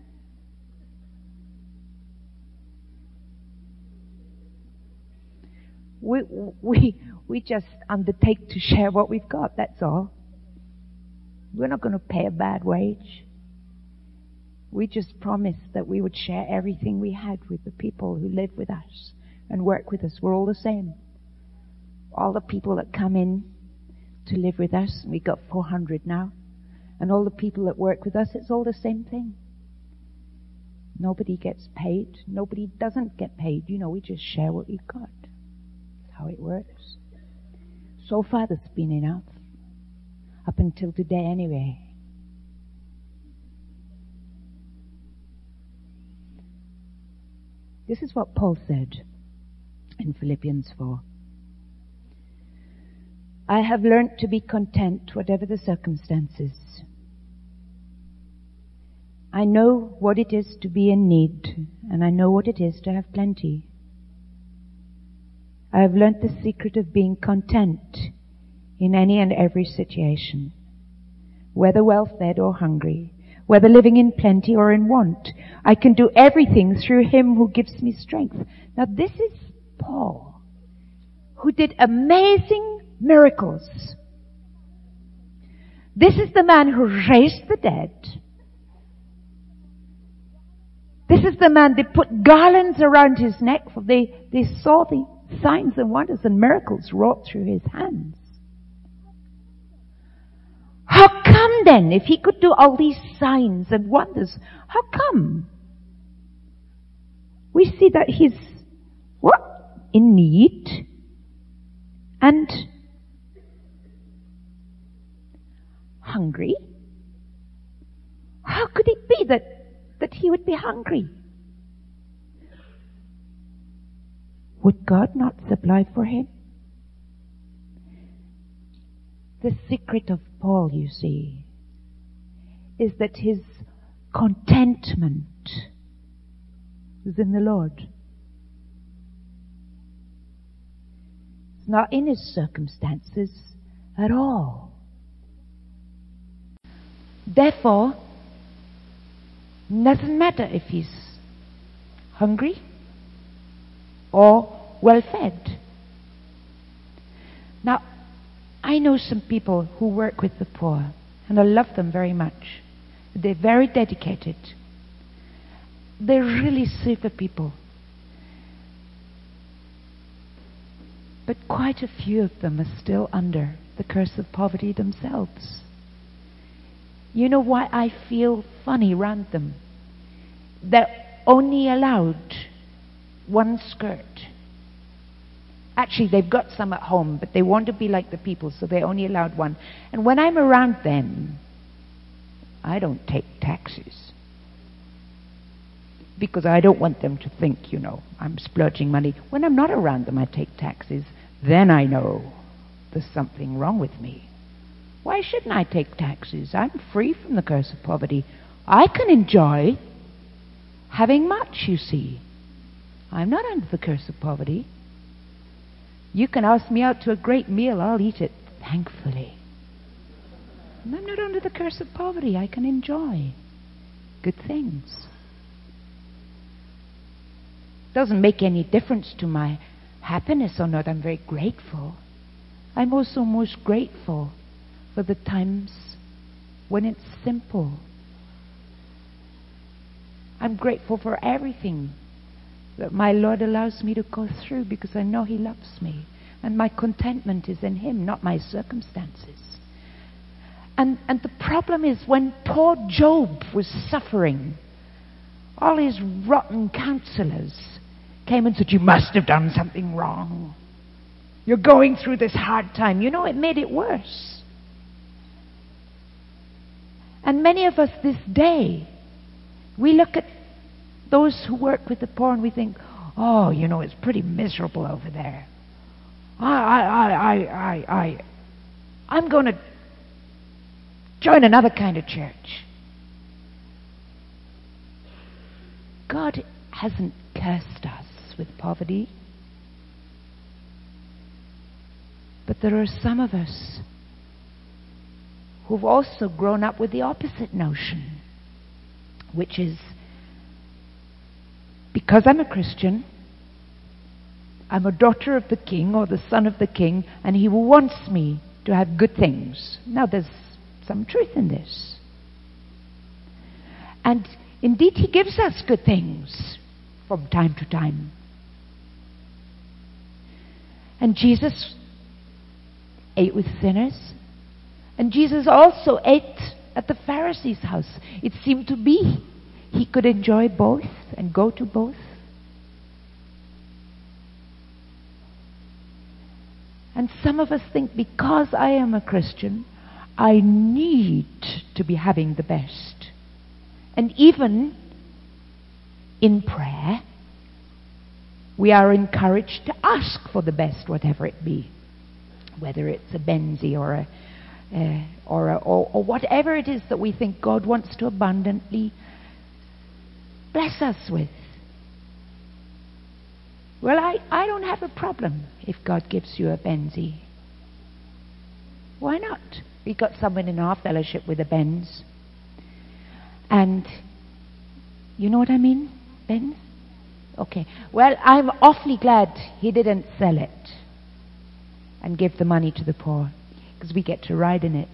We just undertake to share what we've got, that's all. We're not going to pay a bad wage. We just promised that we would share everything we had with the people who live with us and work with us. We're all the same. All the people that come in to live with us, we got 400 now, and all the people that work with us, it's all the same thing. Nobody gets paid. Nobody doesn't get paid. We just share what we've got. That's how it works. So far, there's been enough. Up until today, anyway. This is what Paul said in Philippians 4. I have learnt to be content, whatever the circumstances. I know what it is to be in need, and I know what it is to have plenty. I have learnt the secret of being content in any and every situation, whether well-fed or hungry, whether living in plenty or in want. I can do everything through him who gives me strength. Now this is Paul, who did amazing miracles. This is the man who raised the dead. This is the man, they put garlands around his neck, for they saw the signs and wonders and miracles wrought through his hands. How come then, if he could do all these signs and wonders, how come we see that he's, in need and hungry? How could it be that he would be hungry? Would God not supply for him? The secret of Paul, you see, is that his contentment is in the Lord. It's not in his circumstances at all. Therefore, it doesn't matter if he's hungry or well-fed. Now, I know some people who work with the poor, and I love them very much. They're very dedicated. They're really super people. But quite a few of them are still under the curse of poverty themselves. You know why I feel funny around them? They're only allowed one skirt. Actually, they've got some at home, but they want to be like the people, so they're only allowed one. And when I'm around them, I don't take taxis. Because I don't want them to think, I'm splurging money. When I'm not around them, I take taxis. Then I know there's something wrong with me. Why shouldn't I take taxes? I'm free from the curse of poverty. I can enjoy having much, you see. I'm not under the curse of poverty. You can ask me out to a great meal, I'll eat it thankfully. And I'm not under the curse of poverty. I can enjoy good things. Doesn't make any difference to my happiness or not. I'm very grateful. I'm also most grateful for the times when it's simple. I'm grateful for everything that my Lord allows me to go through because I know He loves me. And my contentment is in Him, not my circumstances. And the problem is when poor Job was suffering, all his rotten counselors came and said, you must have done something wrong. You're going through this hard time. You know, it made it worse. And many of us this day, we look at those who work with the poor and we think, oh, you know, it's pretty miserable over there. I'm going to join another kind of church. God hasn't cursed us with poverty. But there are some of us who've also grown up with the opposite notion, which is, because I'm a Christian, I'm a daughter of the King or the son of the King, and He wants me to have good things. Now, there's some truth in this. And indeed, He gives us good things from time to time. And Jesus ate with sinners. And Jesus also ate at the Pharisees' house. It seemed to be He could enjoy both and go to both. And some of us think because I am a Christian, I need to be having the best. And even in prayer, we are encouraged to ask for the best, whatever it be. Whether it's a Benzie or whatever it is that we think God wants to abundantly bless us with. Well, I don't have a problem if God gives you a Benzie. Why not? We got someone in our fellowship with a Benz. And you know what I mean? Benz? Okay. Well, I'm awfully glad he didn't sell it and give the money to the poor, because we get to ride in it.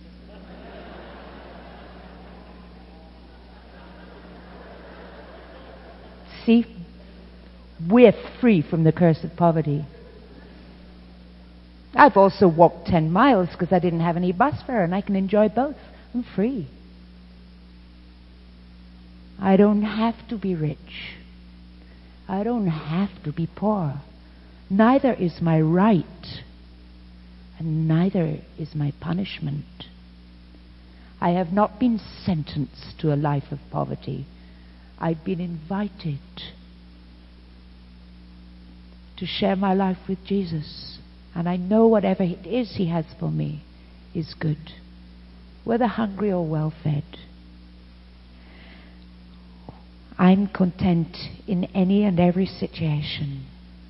See? We're free from the curse of poverty. I've also walked 10 miles because I didn't have any bus fare, and I can enjoy both. I'm free. I don't have to be rich. I don't have to be poor. Neither is my right, and neither is my punishment. I have not been sentenced to a life of poverty. I've been invited to share my life with Jesus. And I know whatever it is He has for me is good, whether hungry or well-fed. I'm content in any and every situation.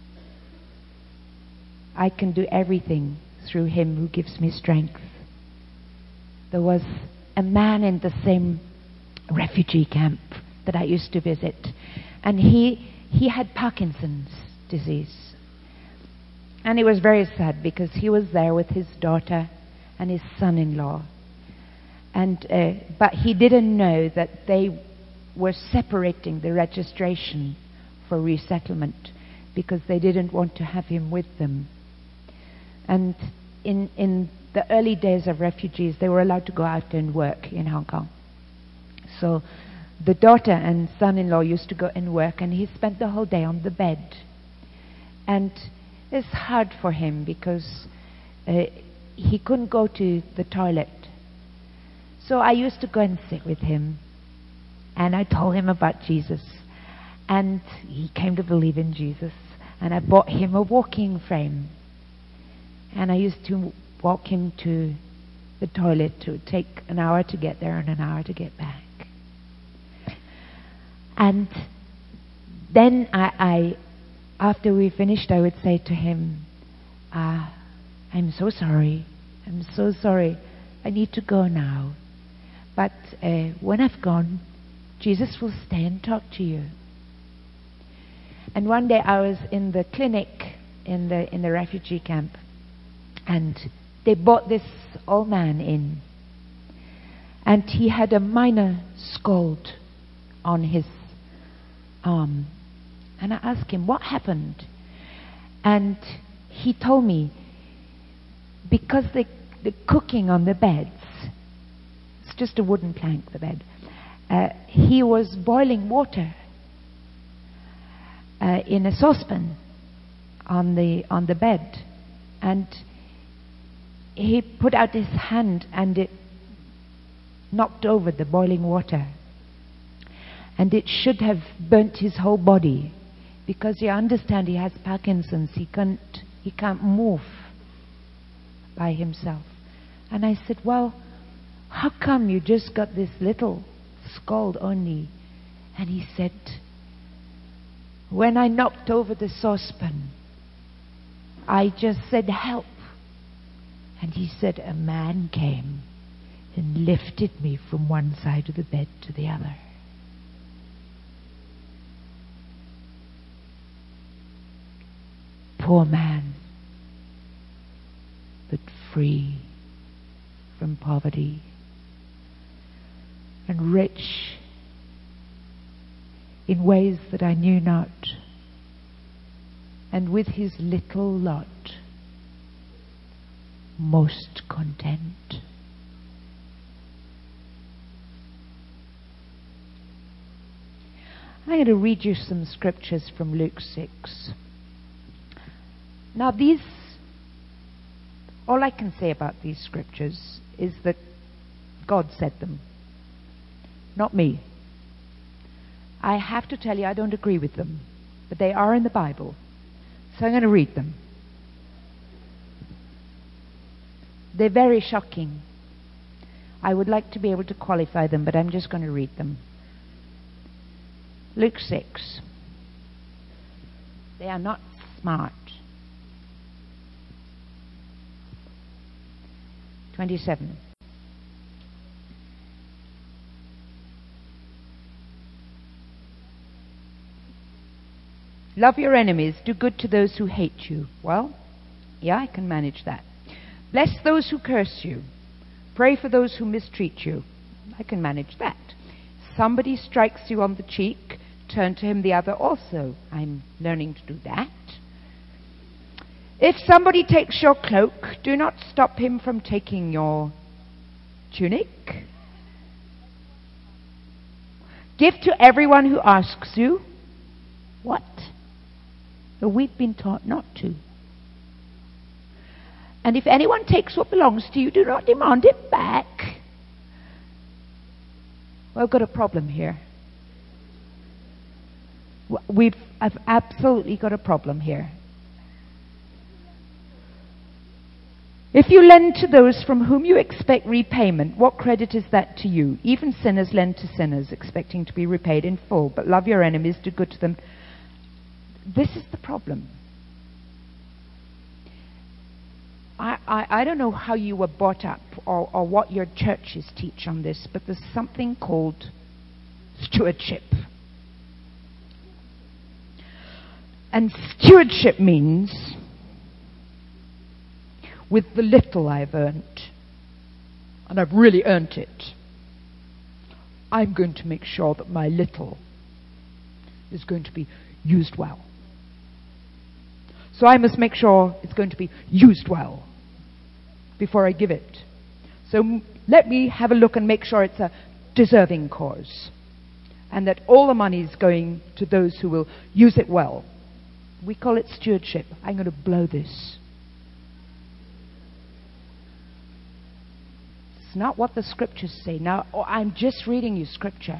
I can do everything through Him who gives me strength. There was a man in the same refugee camp that I used to visit, and he had Parkinson's disease. And it was very sad because he was there with his daughter and his son-in-law. But he didn't know that they were separating the registration for resettlement because they didn't want to have him with them. And in the early days of refugees, they were allowed to go out and work in Hong Kong. So the daughter and son-in-law used to go and work, and he spent the whole day on the bed. And it's hard for him because he couldn't go to the toilet. So I used to go and sit with him, and I told him about Jesus, and he came to believe in Jesus, and I bought him a walking frame, and I used to walk him to the toilet. It would take an hour to get there and an hour to get back. And then I after we finished, I would say to him, I'm so sorry. I'm so sorry. I need to go now. But when I've gone, Jesus will stay and talk to you. And one day I was in the clinic in the refugee camp, and they brought this old man in, and he had a minor scald on his arm. And I asked him, what happened? And he told me, because the cooking on the beds, it's just a wooden plank, the bed, he was boiling water in a saucepan on the bed, and he put out his hand and it knocked over the boiling water, and it should have burnt his whole body, because you understand he has Parkinson's. He can't move by himself. And I said, well, how come you just got this little scald only? And he said, when I knocked over the saucepan, I just said, help. And he said, a man came and lifted me from one side of the bed to the other. Poor man, but free from poverty, and rich in ways that I knew not, and with his little lot most content. I'm going to read you some scriptures from Luke 6. Now all I can say about these scriptures is that God said them, not me. I have to tell you, I don't agree with them, but they are in the Bible, so I'm going to read them. They're very shocking. I would like to be able to qualify them, but I'm just going to read them. Luke 6. They are not smart. 27. Love your enemies, do good to those who hate you. Well, yeah, I can manage that. Bless those who curse you. Pray for those who mistreat you. I can manage that. Somebody strikes you on the cheek, turn to him the other also. I'm learning to do that. If somebody takes your cloak, do not stop him from taking your tunic. Give to everyone who asks you. What? But we've been taught not to. And if anyone takes what belongs to you, do not demand it back. Well, I've got a problem here. I've absolutely got a problem here. If you lend to those from whom you expect repayment, what credit is that to you? Even sinners lend to sinners, expecting to be repaid in full. But love your enemies, do good to them. This is the problem. I don't know how you were brought up or what your churches teach on this, but there's something called stewardship. And stewardship means, with the little I've earned, and I've really earned it, I'm going to make sure that my little is going to be used well. So I must make sure it's going to be used well before I give it. So let me have a look and make sure it's a deserving cause, and that all the money is going to those who will use it well. We call it stewardship. I'm going to blow this. It's not what the scriptures say. Now, I'm just reading you scripture.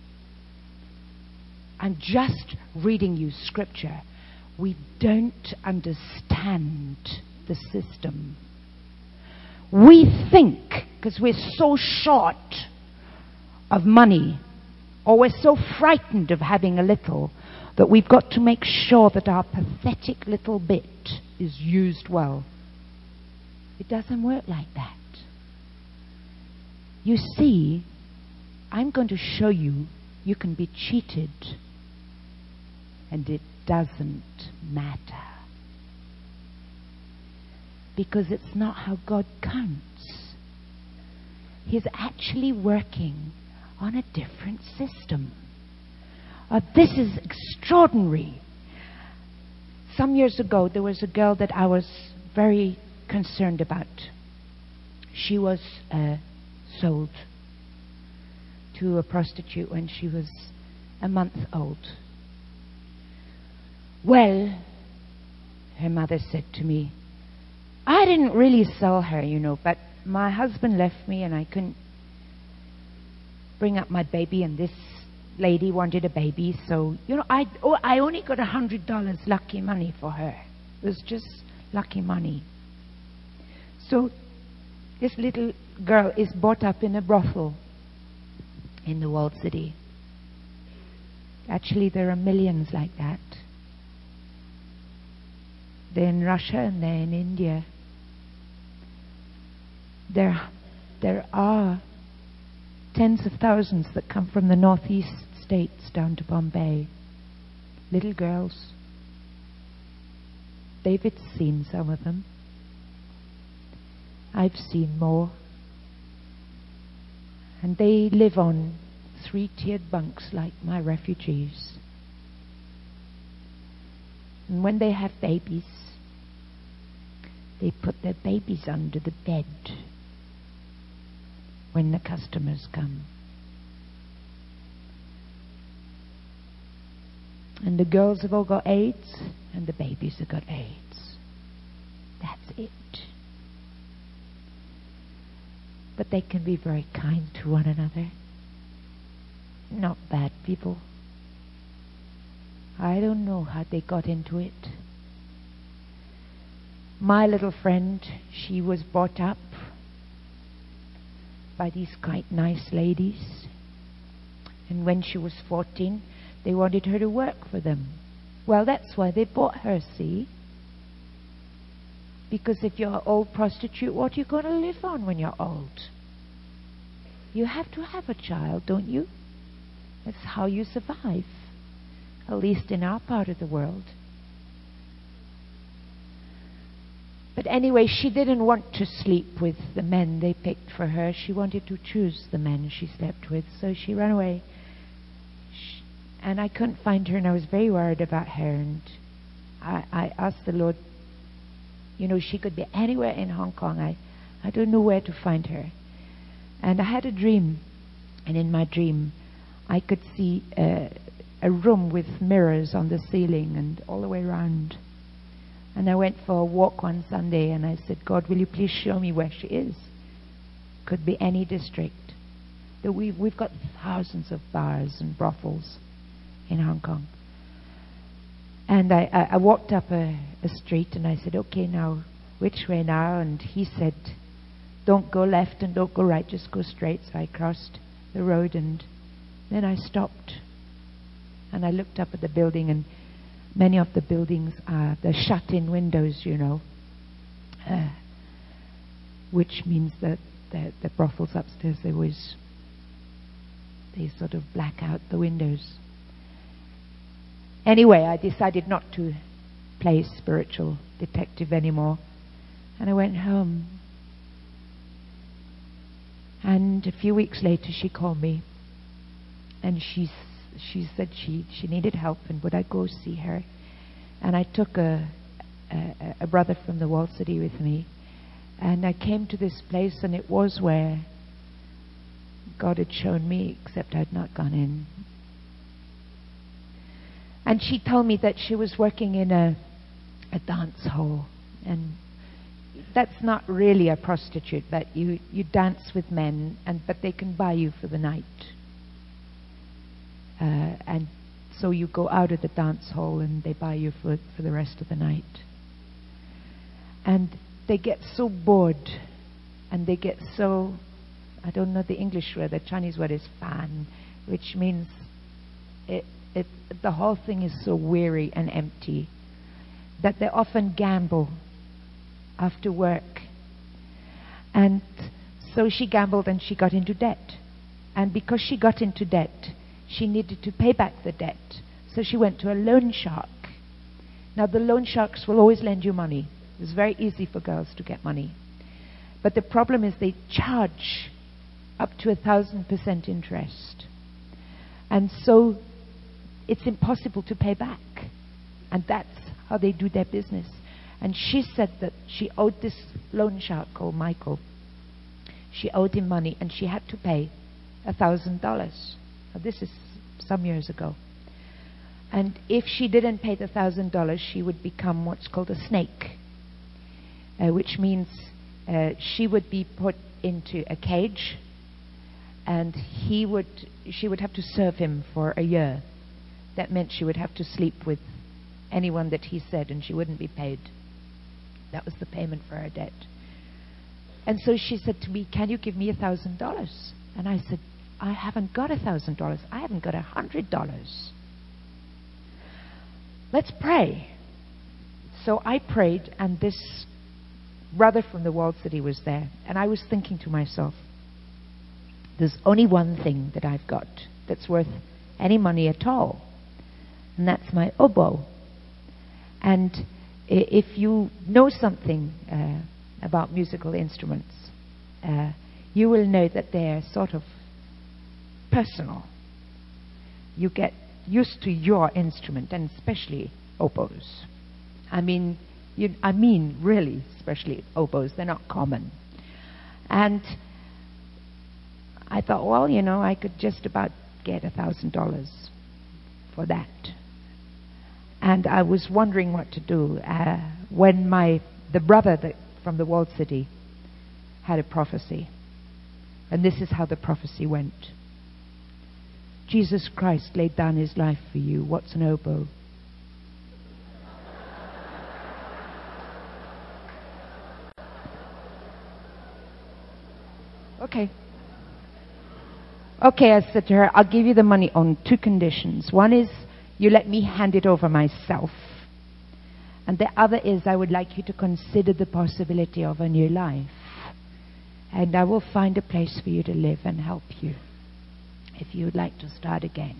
I'm just reading you scripture. We don't understand the system. we think, because we're so short of money, or we're so frightened of having a little, that we've got to make sure that our pathetic little bit is used well. It doesn't work like that. You see, I'm going to show you, you can be cheated, and it doesn't matter. Because it's not how God counts. He's actually working on a different system. This is extraordinary. Some years ago, there was a girl that I was very concerned about. She was sold to a prostitute when she was a month old. Well, her mother said to me, I didn't really sell her, but my husband left me and I couldn't bring up my baby, and this lady wanted a baby, so, I only got $100 lucky money for her. It was just lucky money. So this little girl is brought up in a brothel in the walled city. Actually, there are millions like that. They're in Russia and they're in India. There are tens of thousands that come from the northeast states down to Bombay. Little girls. David's seen some of them. I've seen more. And they live on 3-tiered bunks like my refugees. And when they have babies, they put their babies under the bed when the customers come. And the girls have all got AIDS, and the babies have got AIDS. That's it. But they can be very kind to one another. Not bad people. I don't know how they got into it. My little friend, she was brought up by these quite nice ladies. And when she was 14, they wanted her to work for them. Well, that's why they bought her, see? Because if you're an old prostitute, what are you going to live on when you're old? You have to have a child, don't you? That's how you survive. At least in our part of the world. But anyway, she didn't want to sleep with the men they picked for her. She wanted to choose the men she slept with, so she ran away. And I couldn't find her, and I was very worried about her. And I asked the Lord, she could be anywhere in Hong Kong. I don't know where to find her. And I had a dream, and in my dream, I could see a room with mirrors on the ceiling and all the way around. And I went for a walk one Sunday, and I said, God, will you please show me where she is? Could be any district. That we've got thousands of bars and brothels in Hong Kong. And I walked up a street, and I said, okay, now, which way now? And he said, don't go left and don't go right, just go straight. So I crossed the road, and then I stopped. And I looked up at the building, and many of the buildings are the shut-in windows, which means that the brothels upstairs, they sort of black out the windows. Anyway, I decided not to play spiritual detective anymore, and I went home. And a few weeks later, she called me, and she said she needed help, and would I go see her? And I took a brother from the walled city with me, and I came to this place, and it was where God had shown me, except I'd not gone in. And she told me that she was working in a dance hall, and that's not really a prostitute, but you dance with men, but they can buy you for the night. And so you go out of the dance hall and they buy you for the rest of the night. And they get so bored and they get so, I don't know the English word, the Chinese word is fan, which means the whole thing is so weary and empty that they often gamble after work. And so she gambled and she got into debt. And because she got into debt, she needed to pay back the debt. So she went to a loan shark. Now the loan sharks will always lend you money. It's very easy for girls to get money. But the problem is they charge up to 1,000% interest. And so it's impossible to pay back. And that's how they do their business. And she said that she owed this loan shark called Michael. She owed him money and she had to pay $1,000. Now this is some years ago. And if she didn't pay the $1,000, she would become what's called a snake, which means she would be put into a cage, and she would have to serve him for a year. That meant she would have to sleep with anyone that he said, and she wouldn't be paid. That was the payment for her debt. And so she said to me, "Can you give me $1,000?" And I said, "I haven't got $1,000. I haven't got $100. Let's pray." So I prayed, and this brother from the Walled City was there. And I was thinking to myself, there's only one thing that I've got that's worth any money at all. And that's my oboe. And if you know something about musical instruments, you will know that they're sort of personal. You get used to your instrument, and especially oboes. I mean really, especially oboes. They're not common. And I thought, well, I could just about get $1,000 for that. And I was wondering what to do when the brother from the Walled City had a prophecy. And this is how the prophecy went. Jesus Christ laid down his life for you. What's an oboe? Okay, I said to her, I'll give you the money on 2 conditions. One is you let me hand it over myself. And the other is I would like you to consider the possibility of a new life. And I will find a place for you to live and help you if you would like to start again.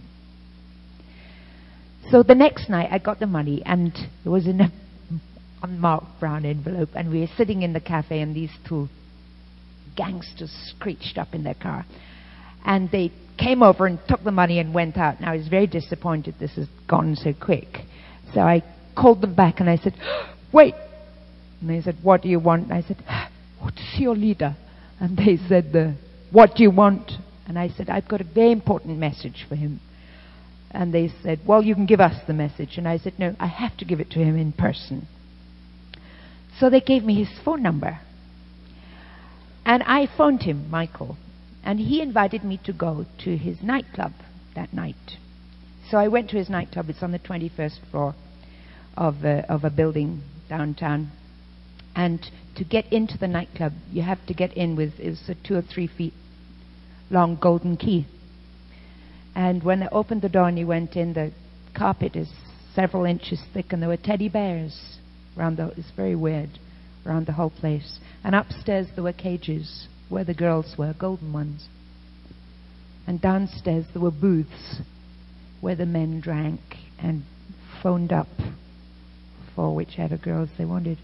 So the next night I got the money, and it was in a unmarked brown envelope, and we were sitting in the cafe, and these 2 gangsters screeched up in their car. And they came over and took the money and went out. And I was very disappointed this has gone so quick. So I called them back and I said, "Wait." And they said, "What do you want?" And I said, "What's your leader?" And they said, "What do you want?" And I said, "I've got a very important message for him." And they said, "Well, you can give us the message." And I said, "No, I have to give it to him in person." So they gave me his phone number. And I phoned him, Michael. And he invited me to go to his nightclub that night. So I went to his nightclub. It's on the 21st floor of a building downtown. And to get into the nightclub, you have to get in with a 2 or 3 feet long golden key. And when I opened the door and you went in, the carpet is several inches thick, and there were teddy bears around it's very weird, around the whole place. And upstairs there were cages where the girls were, golden ones. And downstairs there were booths where the men drank and phoned up for whichever girls they wanted.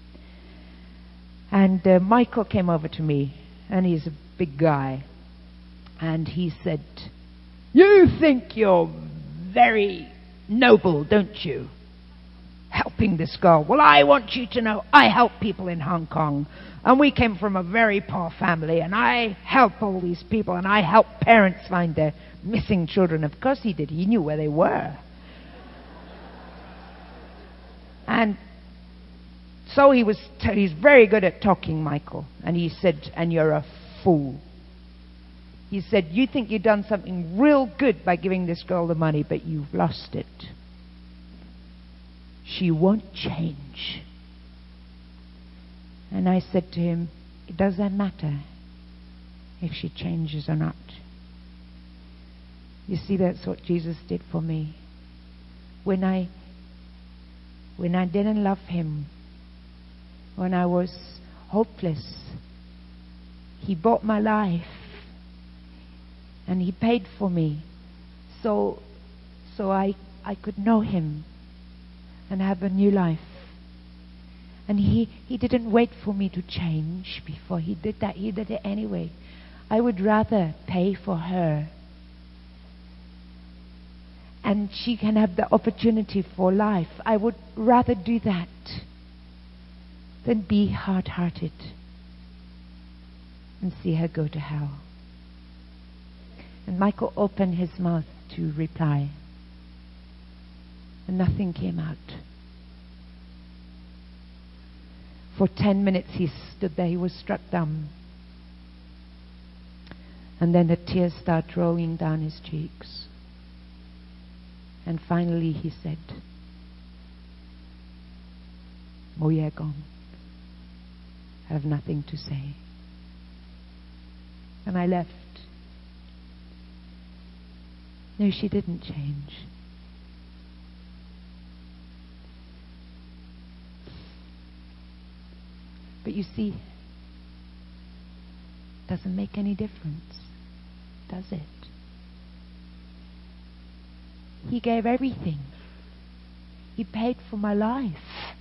And Michael came over to me, and he's a big guy, and he said, "You think you're very noble, don't you? Helping this girl. Well, I want you to know I help people in Hong Kong. And we came from a very poor family, and I help all these people, and I help parents find their missing children." Of course he did. He knew where they were. And so he's very good at talking, Michael. And he said, "And you're a fool." He said, "You think you've done something real good by giving this girl the money, but you've lost it. She won't change." And I said to him, it doesn't matter if she changes or not. You see, that's what Jesus did for me. When I didn't love him, when I was hopeless, he bought my life and he paid for me so I could know him and have a new life. And he didn't wait for me to change before he did that. He did it anyway. I would rather pay for her, and she can have the opportunity for life. I would rather do that than be hard-hearted and see her go to hell. And Michael opened his mouth to reply, and nothing came out. For 10 minutes he stood there. He was struck dumb. And then the tears started rolling down his cheeks. And finally he said, Moyegon, I have nothing to say. And I left. No, she didn't change. But you see, it doesn't make any difference, does it? He gave everything. He paid for my life.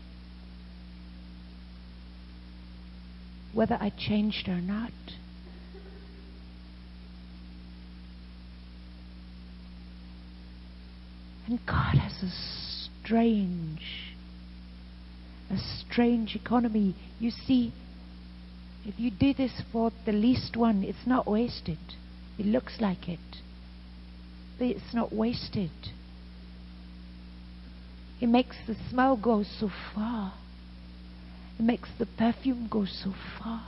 Whether I changed or not. And God has a strange economy. You see, if you do this for the least one, it's not wasted. It looks like it, but it's not wasted. It makes the smell go so far. It makes the perfume go so far.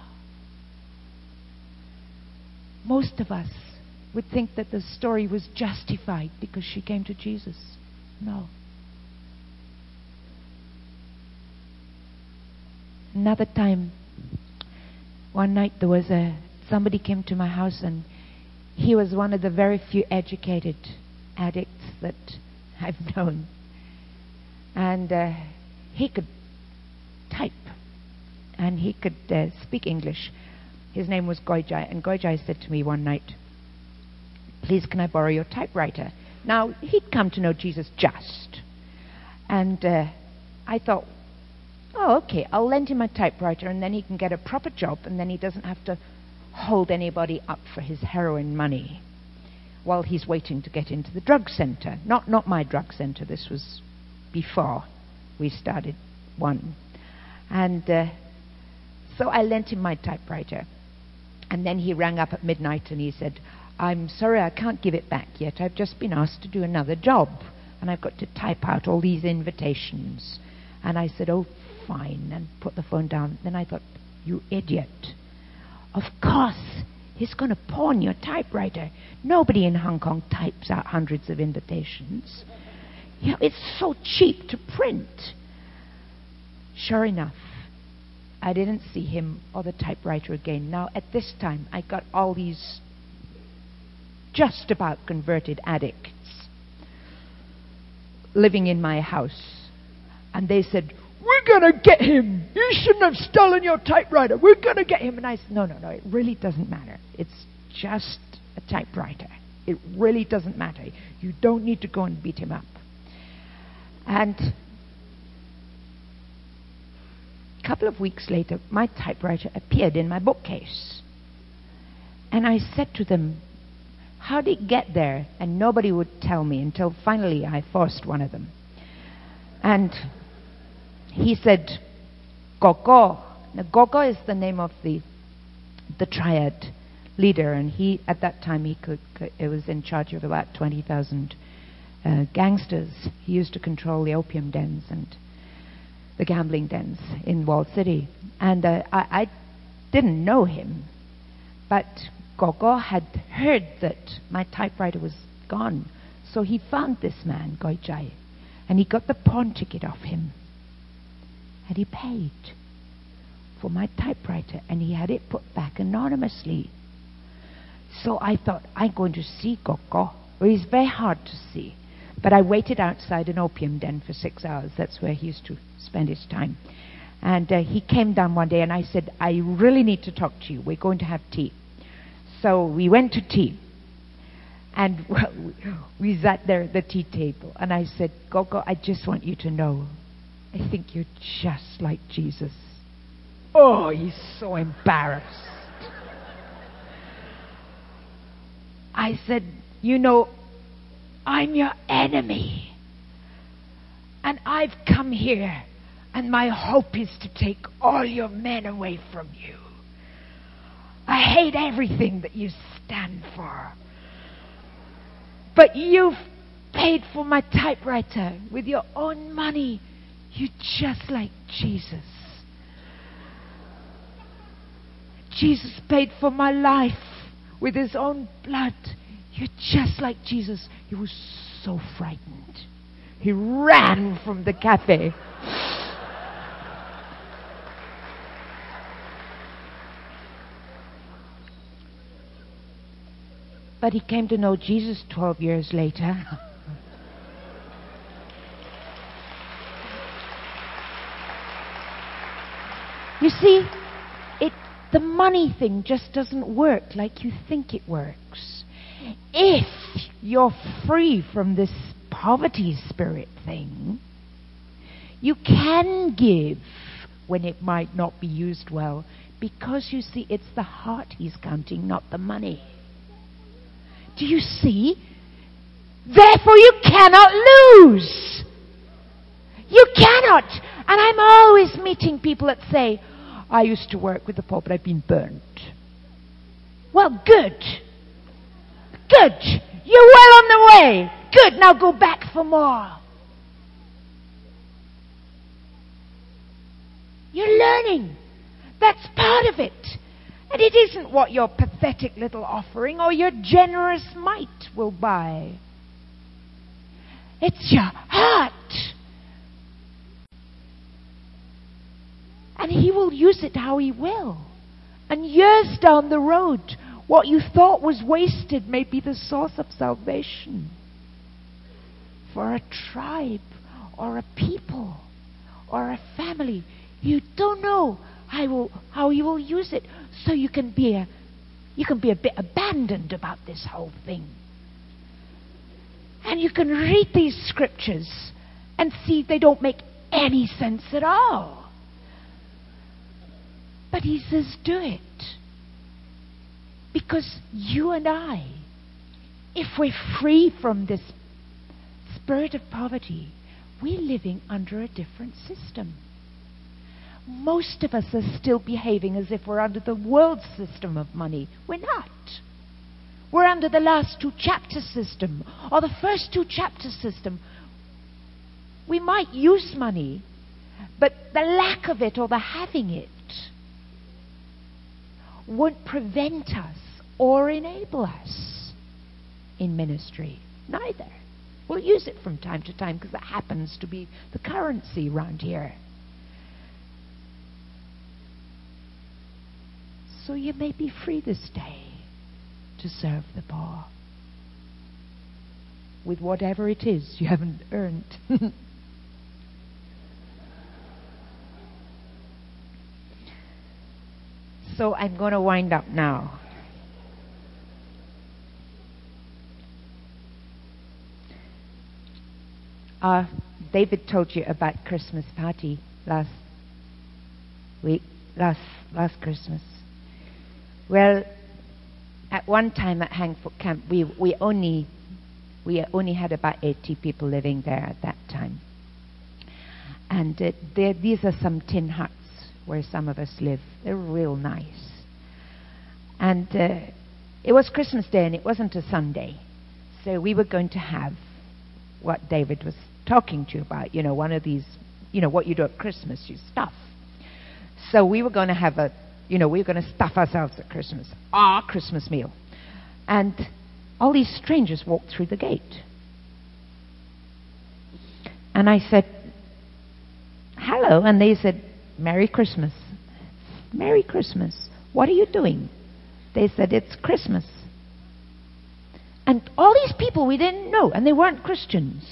Most of us would think that the story was justified because she came to Jesus. No. Another time, one night there was somebody came to my house, and he was one of the very few educated addicts that I've known. And he could type, and he could speak English. His name was Goijai, and Goijai said to me one night, please, can I borrow your typewriter? Now, he'd come to know Jesus just. And I thought, oh, okay, I'll lend him a typewriter, and then he can get a proper job, and then he doesn't have to hold anybody up for his heroin money while he's waiting to get into the drug center. Not my drug center. This was before we started one. And so I lent him my typewriter. And then he rang up at midnight and he said, I'm sorry, I can't give it back yet. I've just been asked to do another job, and I've got to type out all these invitations. And I said, oh, fine, and put the phone down. Then I thought, you idiot. Of course, he's going to pawn your typewriter. Nobody in Hong Kong types out hundreds of invitations. You know, it's so cheap to print. Sure enough, I didn't see him or the typewriter again. Now, at this time, I got all these just about converted addicts living in my house. And they said, we're going to get him. You shouldn't have stolen your typewriter. We're going to get him. And I said, no, it really doesn't matter. It's just a typewriter. It really doesn't matter. You don't need to go and beat him up. And a couple of weeks later, my typewriter appeared in my bookcase. And I said to them, how did it get there? And nobody would tell me until finally I forced one of them. And he said, Gogo. Now, Gogo is the name of the triad leader, and he, at that time, it was in charge of about 20,000 gangsters. He used to control the opium dens and the gambling dens in Walled City. And I didn't know him, but Gogo had heard that my typewriter was gone. So he found this man, Goijai, and he got the pawn ticket off him. And he paid for my typewriter, and he had it put back anonymously. So I thought, I'm going to see Gogo. Well, he's very hard to see. But I waited outside an opium den for 6 hours. That's where he used to spend his time. And he came down one day, and I said, I really need to talk to you. We're going to have tea. So we went to tea. And well, we sat there at the tea table. And I said, Gogo, I just want you to know, I think you're just like Jesus. Oh, he's so embarrassed. I said, you know, I'm your enemy. And I've come here, and my hope is to take all your men away from you. I hate everything that you stand for. But you've paid for my typewriter with your own money. You're just like Jesus. Jesus paid for my life with his own blood. You're just like Jesus. He was so frightened. He ran from the cafe. But he came to know Jesus 12 years later. You see, the money thing just doesn't work like you think it works. If you're free from this poverty spirit thing, you can give when it might not be used well, because you see, it's the heart he's counting, not the money. Do you see? Therefore you cannot lose. You cannot. And I'm always meeting people that say, I used to work with the poor, but I've been burnt. Well, good. Good. You're well on the way. Good. Now go back for more. You're learning. That's part of it. And it isn't what your pathetic little offering or your generous mite will buy. It's your heart. And he will use it how he will. And years down the road, what you thought was wasted may be the source of salvation for a tribe or a people or a family. You don't know how he will use it. So you can be a bit abandoned about this whole thing. And you can read these scriptures and see they don't make any sense at all. But he says, do it. Because you and I, if we're free from this spirit of poverty, we're living under a different system. Most of us are still behaving as if we're under the world system of money. We're not. We're under the last 2 chapter system, or the first 2 chapter system. We might use money, but the lack of it or the having it won't prevent us or enable us in ministry. Neither. We'll use it from time to time because it happens to be the currency around here. So you may be free this day to serve the poor with whatever it is you haven't earned. So I'm going to wind up now. David told you about Christmas party last Christmas. Well, at one time at Hangfoot Camp, we only had about 80 people living there at that time. And these are some tin huts where some of us live. They're real nice. And it was Christmas Day, and it wasn't a Sunday. So we were going to have what David was talking to you about, one of these, what you do at Christmas, you stuff. So we were going to have we were going to stuff ourselves at Christmas, our Christmas meal. And all these strangers walked through the gate. And I said, hello. And they said, Merry Christmas. Merry Christmas. What are you doing? They said, it's Christmas. And all these people we didn't know, and they weren't Christians.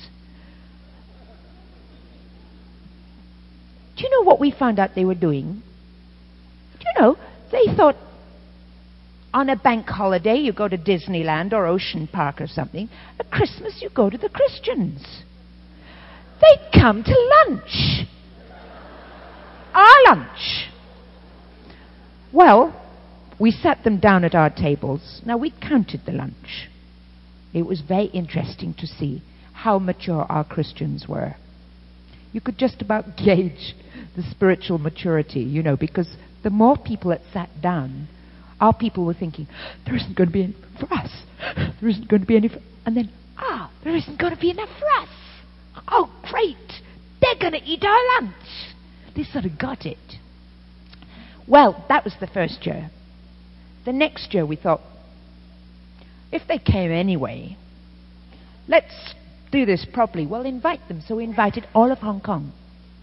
Do you know what we found out they were doing? Do you know, they thought on a bank holiday you go to Disneyland or Ocean Park or something. At Christmas you go to the Christians. They'd come to lunch. Our lunch. Well, we sat them down at our tables. Now, we counted the lunch. It was very interesting to see how mature our Christians were. You could just about gauge the spiritual maturity, you know, because the more people that sat down, our people were thinking, there isn't going to be any for us. There isn't going to be any for... And then, there isn't going to be enough for us. Oh, great. They're going to eat our lunch. They sort of got it. Well, that was the first year. The next year we thought, if they came anyway, let's do this properly. Well, invite them. So we invited all of Hong Kong.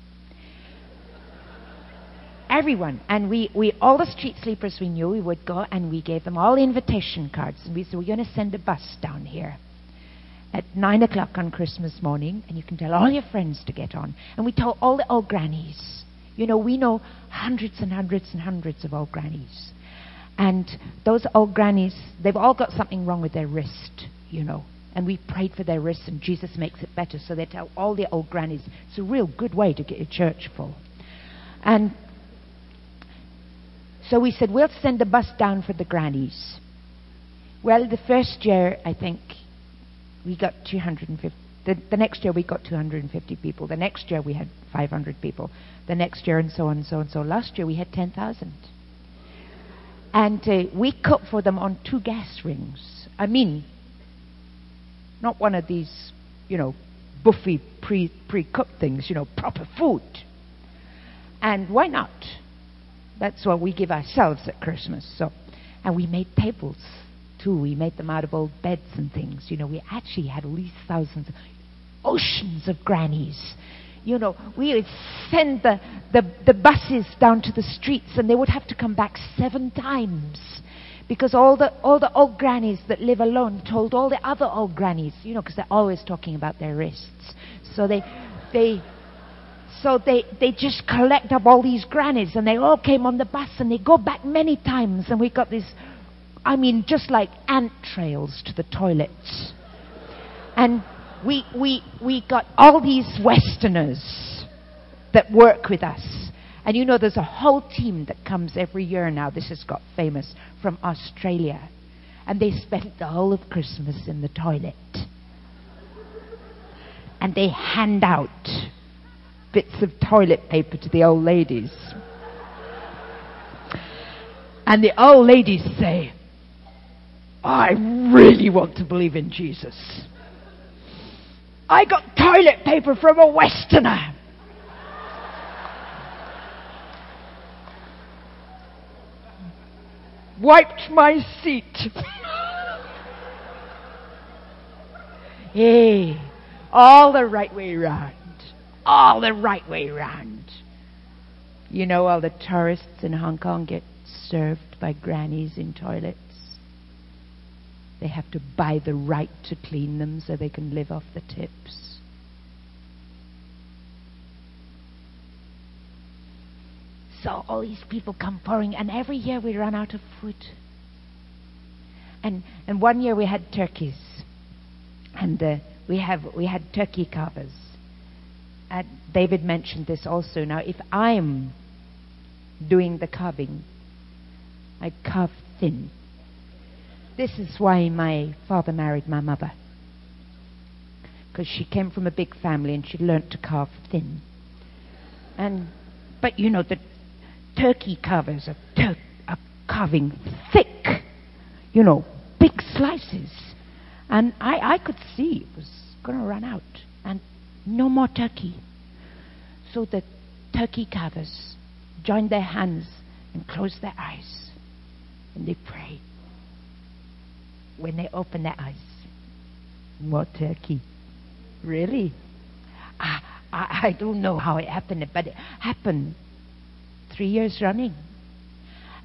Everyone. And we all the street sleepers we knew, we would go and we gave them all invitation cards. And we said, we're going to send a bus down here at 9 o'clock on Christmas morning, and you can tell all your friends to get on. And we told all the old grannies. You know, we know hundreds and hundreds and hundreds of old grannies. And those old grannies, they've all got something wrong with their wrist, you know. And we prayed for their wrists, and Jesus makes it better. So they tell all the old grannies. It's a real good way to get your church full. And so we said, we'll send a bus down for the grannies. Well, the first year, I think, we got 250. The next year we got 250 people. The next year we had 500 people. The next year and so on and so on and so. Last year we had 10,000. And we cooked for them on 2 gas rings. I mean, not one of these, you know, buffet pre-cooked things, you know, proper food. And why not? That's what we give ourselves at Christmas. So, and we made tables too. We made them out of old beds and things. You know, we actually had at least thousands, oceans of grannies. You know, we would send the buses down to the streets, and they would have to come back 7 times. Because all the old grannies that live alone told all the other old grannies, you know, because they're always talking about their wrists. So they just collect up all these grannies, and they all came on the bus, and they go back many times, and we got this, I mean, just like ant trails to the toilets. And we got all these Westerners that work with us. And you know, there's a whole team that comes every year now, this has got famous, from Australia. And they spent the whole of Christmas in the toilet. And they hand out bits of toilet paper to the old ladies. And the old ladies say, I really want to believe in Jesus. I got toilet paper from a Westerner. Wiped my seat. Hey, all the right way round. All the right way round. You know, all the tourists in Hong Kong get served by grannies in toilets. They have to buy the right to clean them so they can live off the tips. So all these people come pouring, and every year we run out of food. And one year we had turkeys, and we had turkey carvers. And David mentioned this also. Now, if I'm doing the carving, I carve thin. This is why my father married my mother, because she came from a big family and she learnt to carve thin. But you know, the turkey carvers are carving thick, you know, big slices. And I could see it was going to run out, and no more turkey. So the turkey carvers joined their hands and closed their eyes, and they prayed. When they opened their eyes, more turkey. Really? I don't know how it happened, but it happened 3 years running.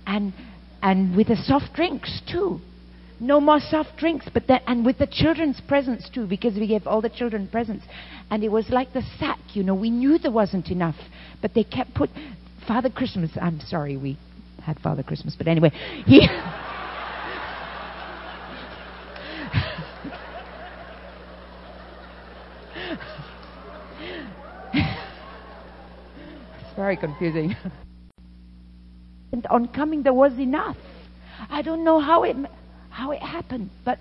and with the soft drinks too. No more soft drinks, but then, and with the children's presents too, because we gave all the children presents. And it was like the sack, you know, we knew there wasn't enough, but they kept Father Christmas, I'm sorry we had Father Christmas, but anyway, he... It's very confusing. And on coming, there was enough. I don't know how it happened, but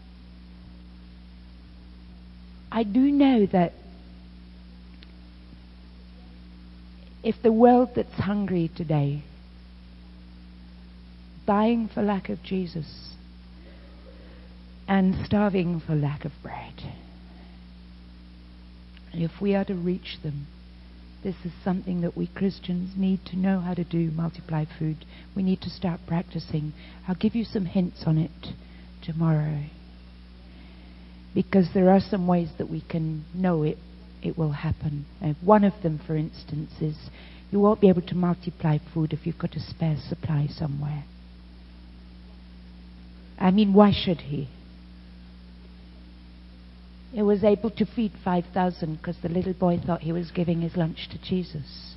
I do know that if the world that's hungry today, dying for lack of Jesus, and starving for lack of bread, if we are to reach them, this is something that we Christians need to know how to do, multiply food. We need to start practicing. I'll give you some hints on it tomorrow. Because there are some ways that we can know it will happen. One of them, for instance, is you won't be able to multiply food if you've got a spare supply somewhere. I mean, why should he? He was able to feed 5,000 because the little boy thought he was giving his lunch to Jesus.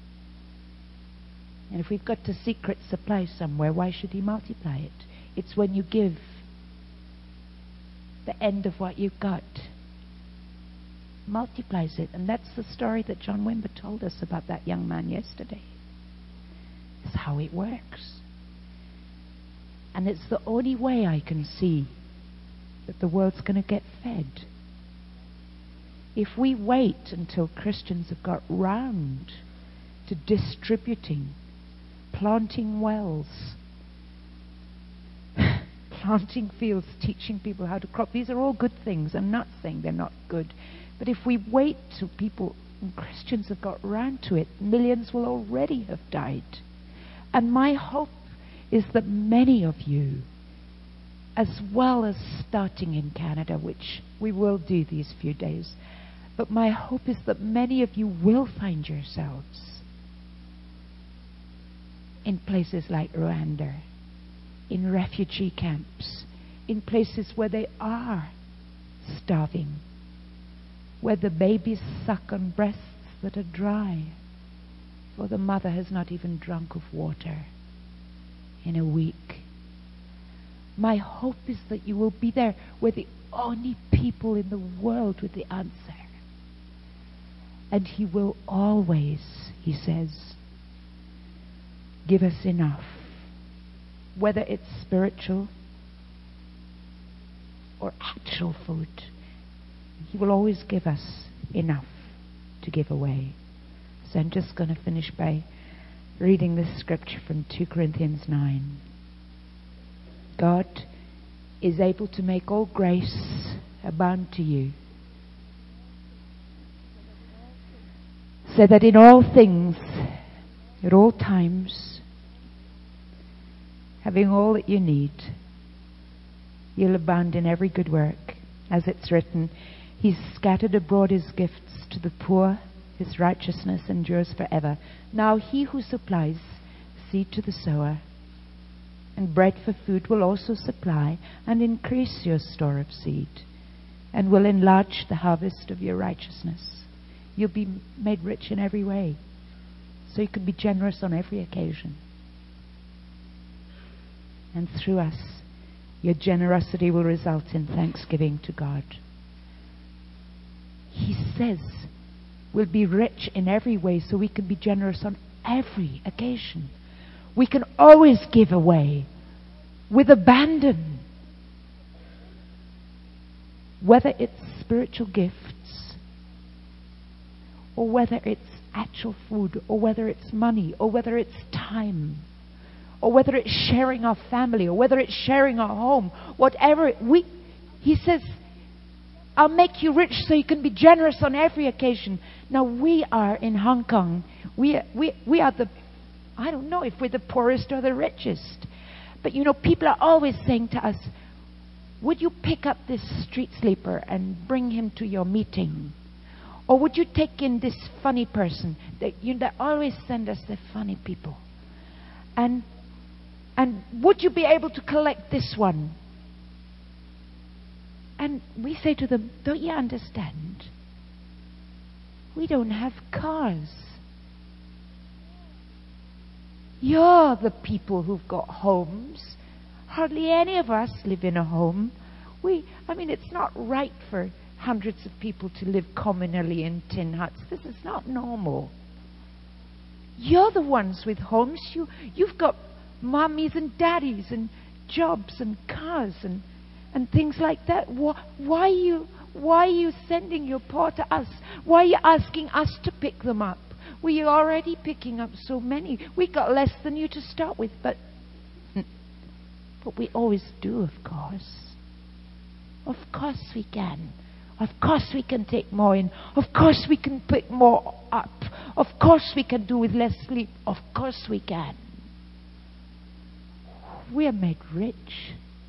And if we've got a secret supply somewhere, why should he multiply it? It's when you give the end of what you've got, multiplies it. And that's the story that John Wimber told us about that young man yesterday. It's how it works. And it's the only way I can see that the world's going to get fed. If we wait until Christians have got round to distributing, planting wells, planting fields, teaching people how to crop, these are all good things. I'm not saying they're not good. But if we wait till people and Christians have got round to it, millions will already have died. And my hope is that many of you, as well as starting in Canada, which we will do these few days, but my hope is that many of you will find yourselves in places like Rwanda, in refugee camps, in places where they are starving, where the babies suck on breasts that are dry, for the mother has not even drunk of water in a week. My hope is that you will be there. We're the only people in the world with the answer. And he will always, he says, give us enough. Whether it's spiritual or actual food, he will always give us enough to give away. So I'm just going to finish by reading this scripture from 2 Corinthians 9. God is able to make all grace abound to you, so that in all things, at all times, having all that you need, you'll abound in every good work. As it's written, He's scattered abroad His gifts to the poor, His righteousness endures forever. Now He who supplies seed to the sower and bread for food will also supply and increase your store of seed, and will enlarge the harvest of your righteousness. You'll be made rich in every way, so you can be generous on every occasion. And through us, your generosity will result in thanksgiving to God. He says we'll be rich in every way, so we can be generous on every occasion. We can always give away with abandon. Whether it's spiritual gifts, or whether it's actual food, or whether it's money, or whether it's time, or whether it's sharing our family, or whether it's sharing our home, whatever. He says, I'll make you rich so you can be generous on every occasion. Now we are in Hong Kong. We are the, I don't know if we're the poorest or the richest. But you know, people are always saying to us, would you pick up this street sleeper and bring him to your meeting? Or would you take in this funny person? They always send us the funny people. And And would you be able to collect this one? And we say to them, don't you understand? We don't have cars. You're the people who've got homes. Hardly any of us live in a home. It's not right for hundreds of people to live communally in tin huts. This is not normal. You're the ones with homes. You've got mummies and daddies and jobs and cars and things like that. Why are you sending your poor to us? Why are you asking us to pick them up? We're already picking up so many. We got less than you to start with, but we always do, of course. Of course we can. Of course we can take more in. Of course we can pick more up. Of course we can do with less sleep. Of course we can. We are made rich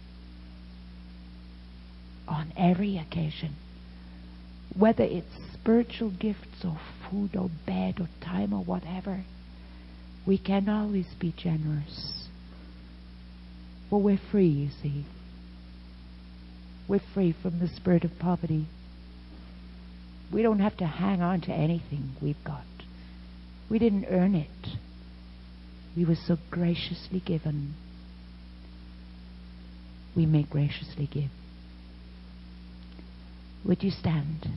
on every occasion. Whether it's spiritual gifts or food or bed or time or whatever, we can always be generous. For we're free, you see. We're free from the spirit of poverty. We don't have to hang on to anything we've got. We didn't earn it. We were so graciously given. We may graciously give. Would you stand?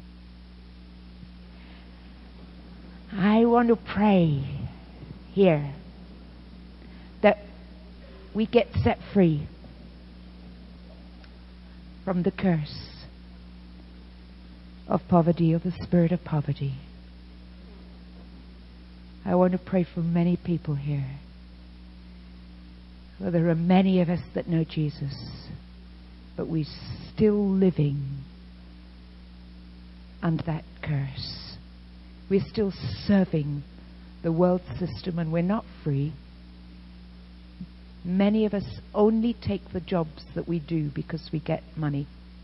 I want to pray here that we get set free from the curse of poverty, of the spirit of poverty. I want to pray for many people here. Well, there are many of us that know Jesus, but we're still living under that curse. We're still serving the world system and we're not free. Many of us only take the jobs that we do because we get money.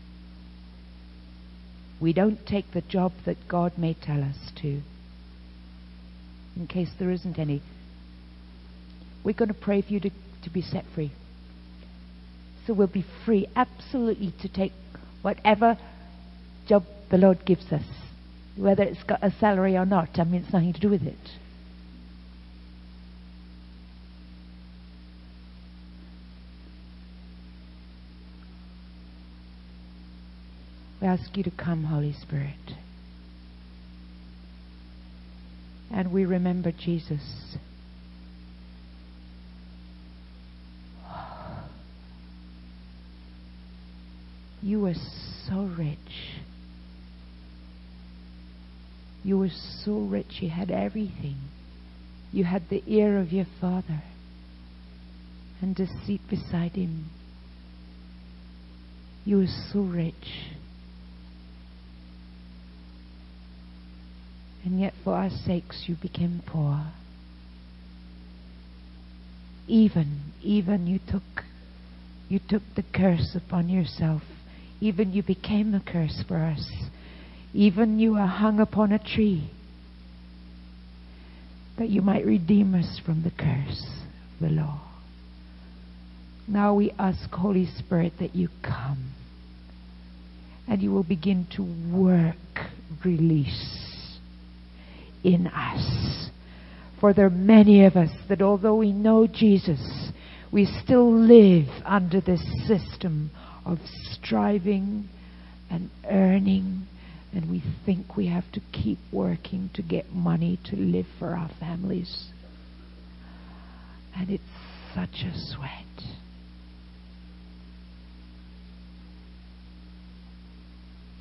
We don't take the job that God may tell us to, in case there isn't any. We're going to pray for you to be set free. So we'll be free absolutely to take whatever job the Lord gives us, whether it's got a salary or not. It's nothing to do with it. We ask you to come, Holy Spirit. And we remember Jesus. You were so rich. You were so rich. You had everything. You had the ear of your Father and a seat beside him. You were so rich. And yet for our sakes you became poor. Even you took the curse upon yourself. Even you became a curse for us. Even you were hung upon a tree, that you might redeem us from the curse of the law. Now we ask, Holy Spirit, that you come and you will begin to work release in us. For there are many of us that although we know Jesus, we still live under this system of striving and earning, and we think we have to keep working to get money to live for our families. And it's such a sweat.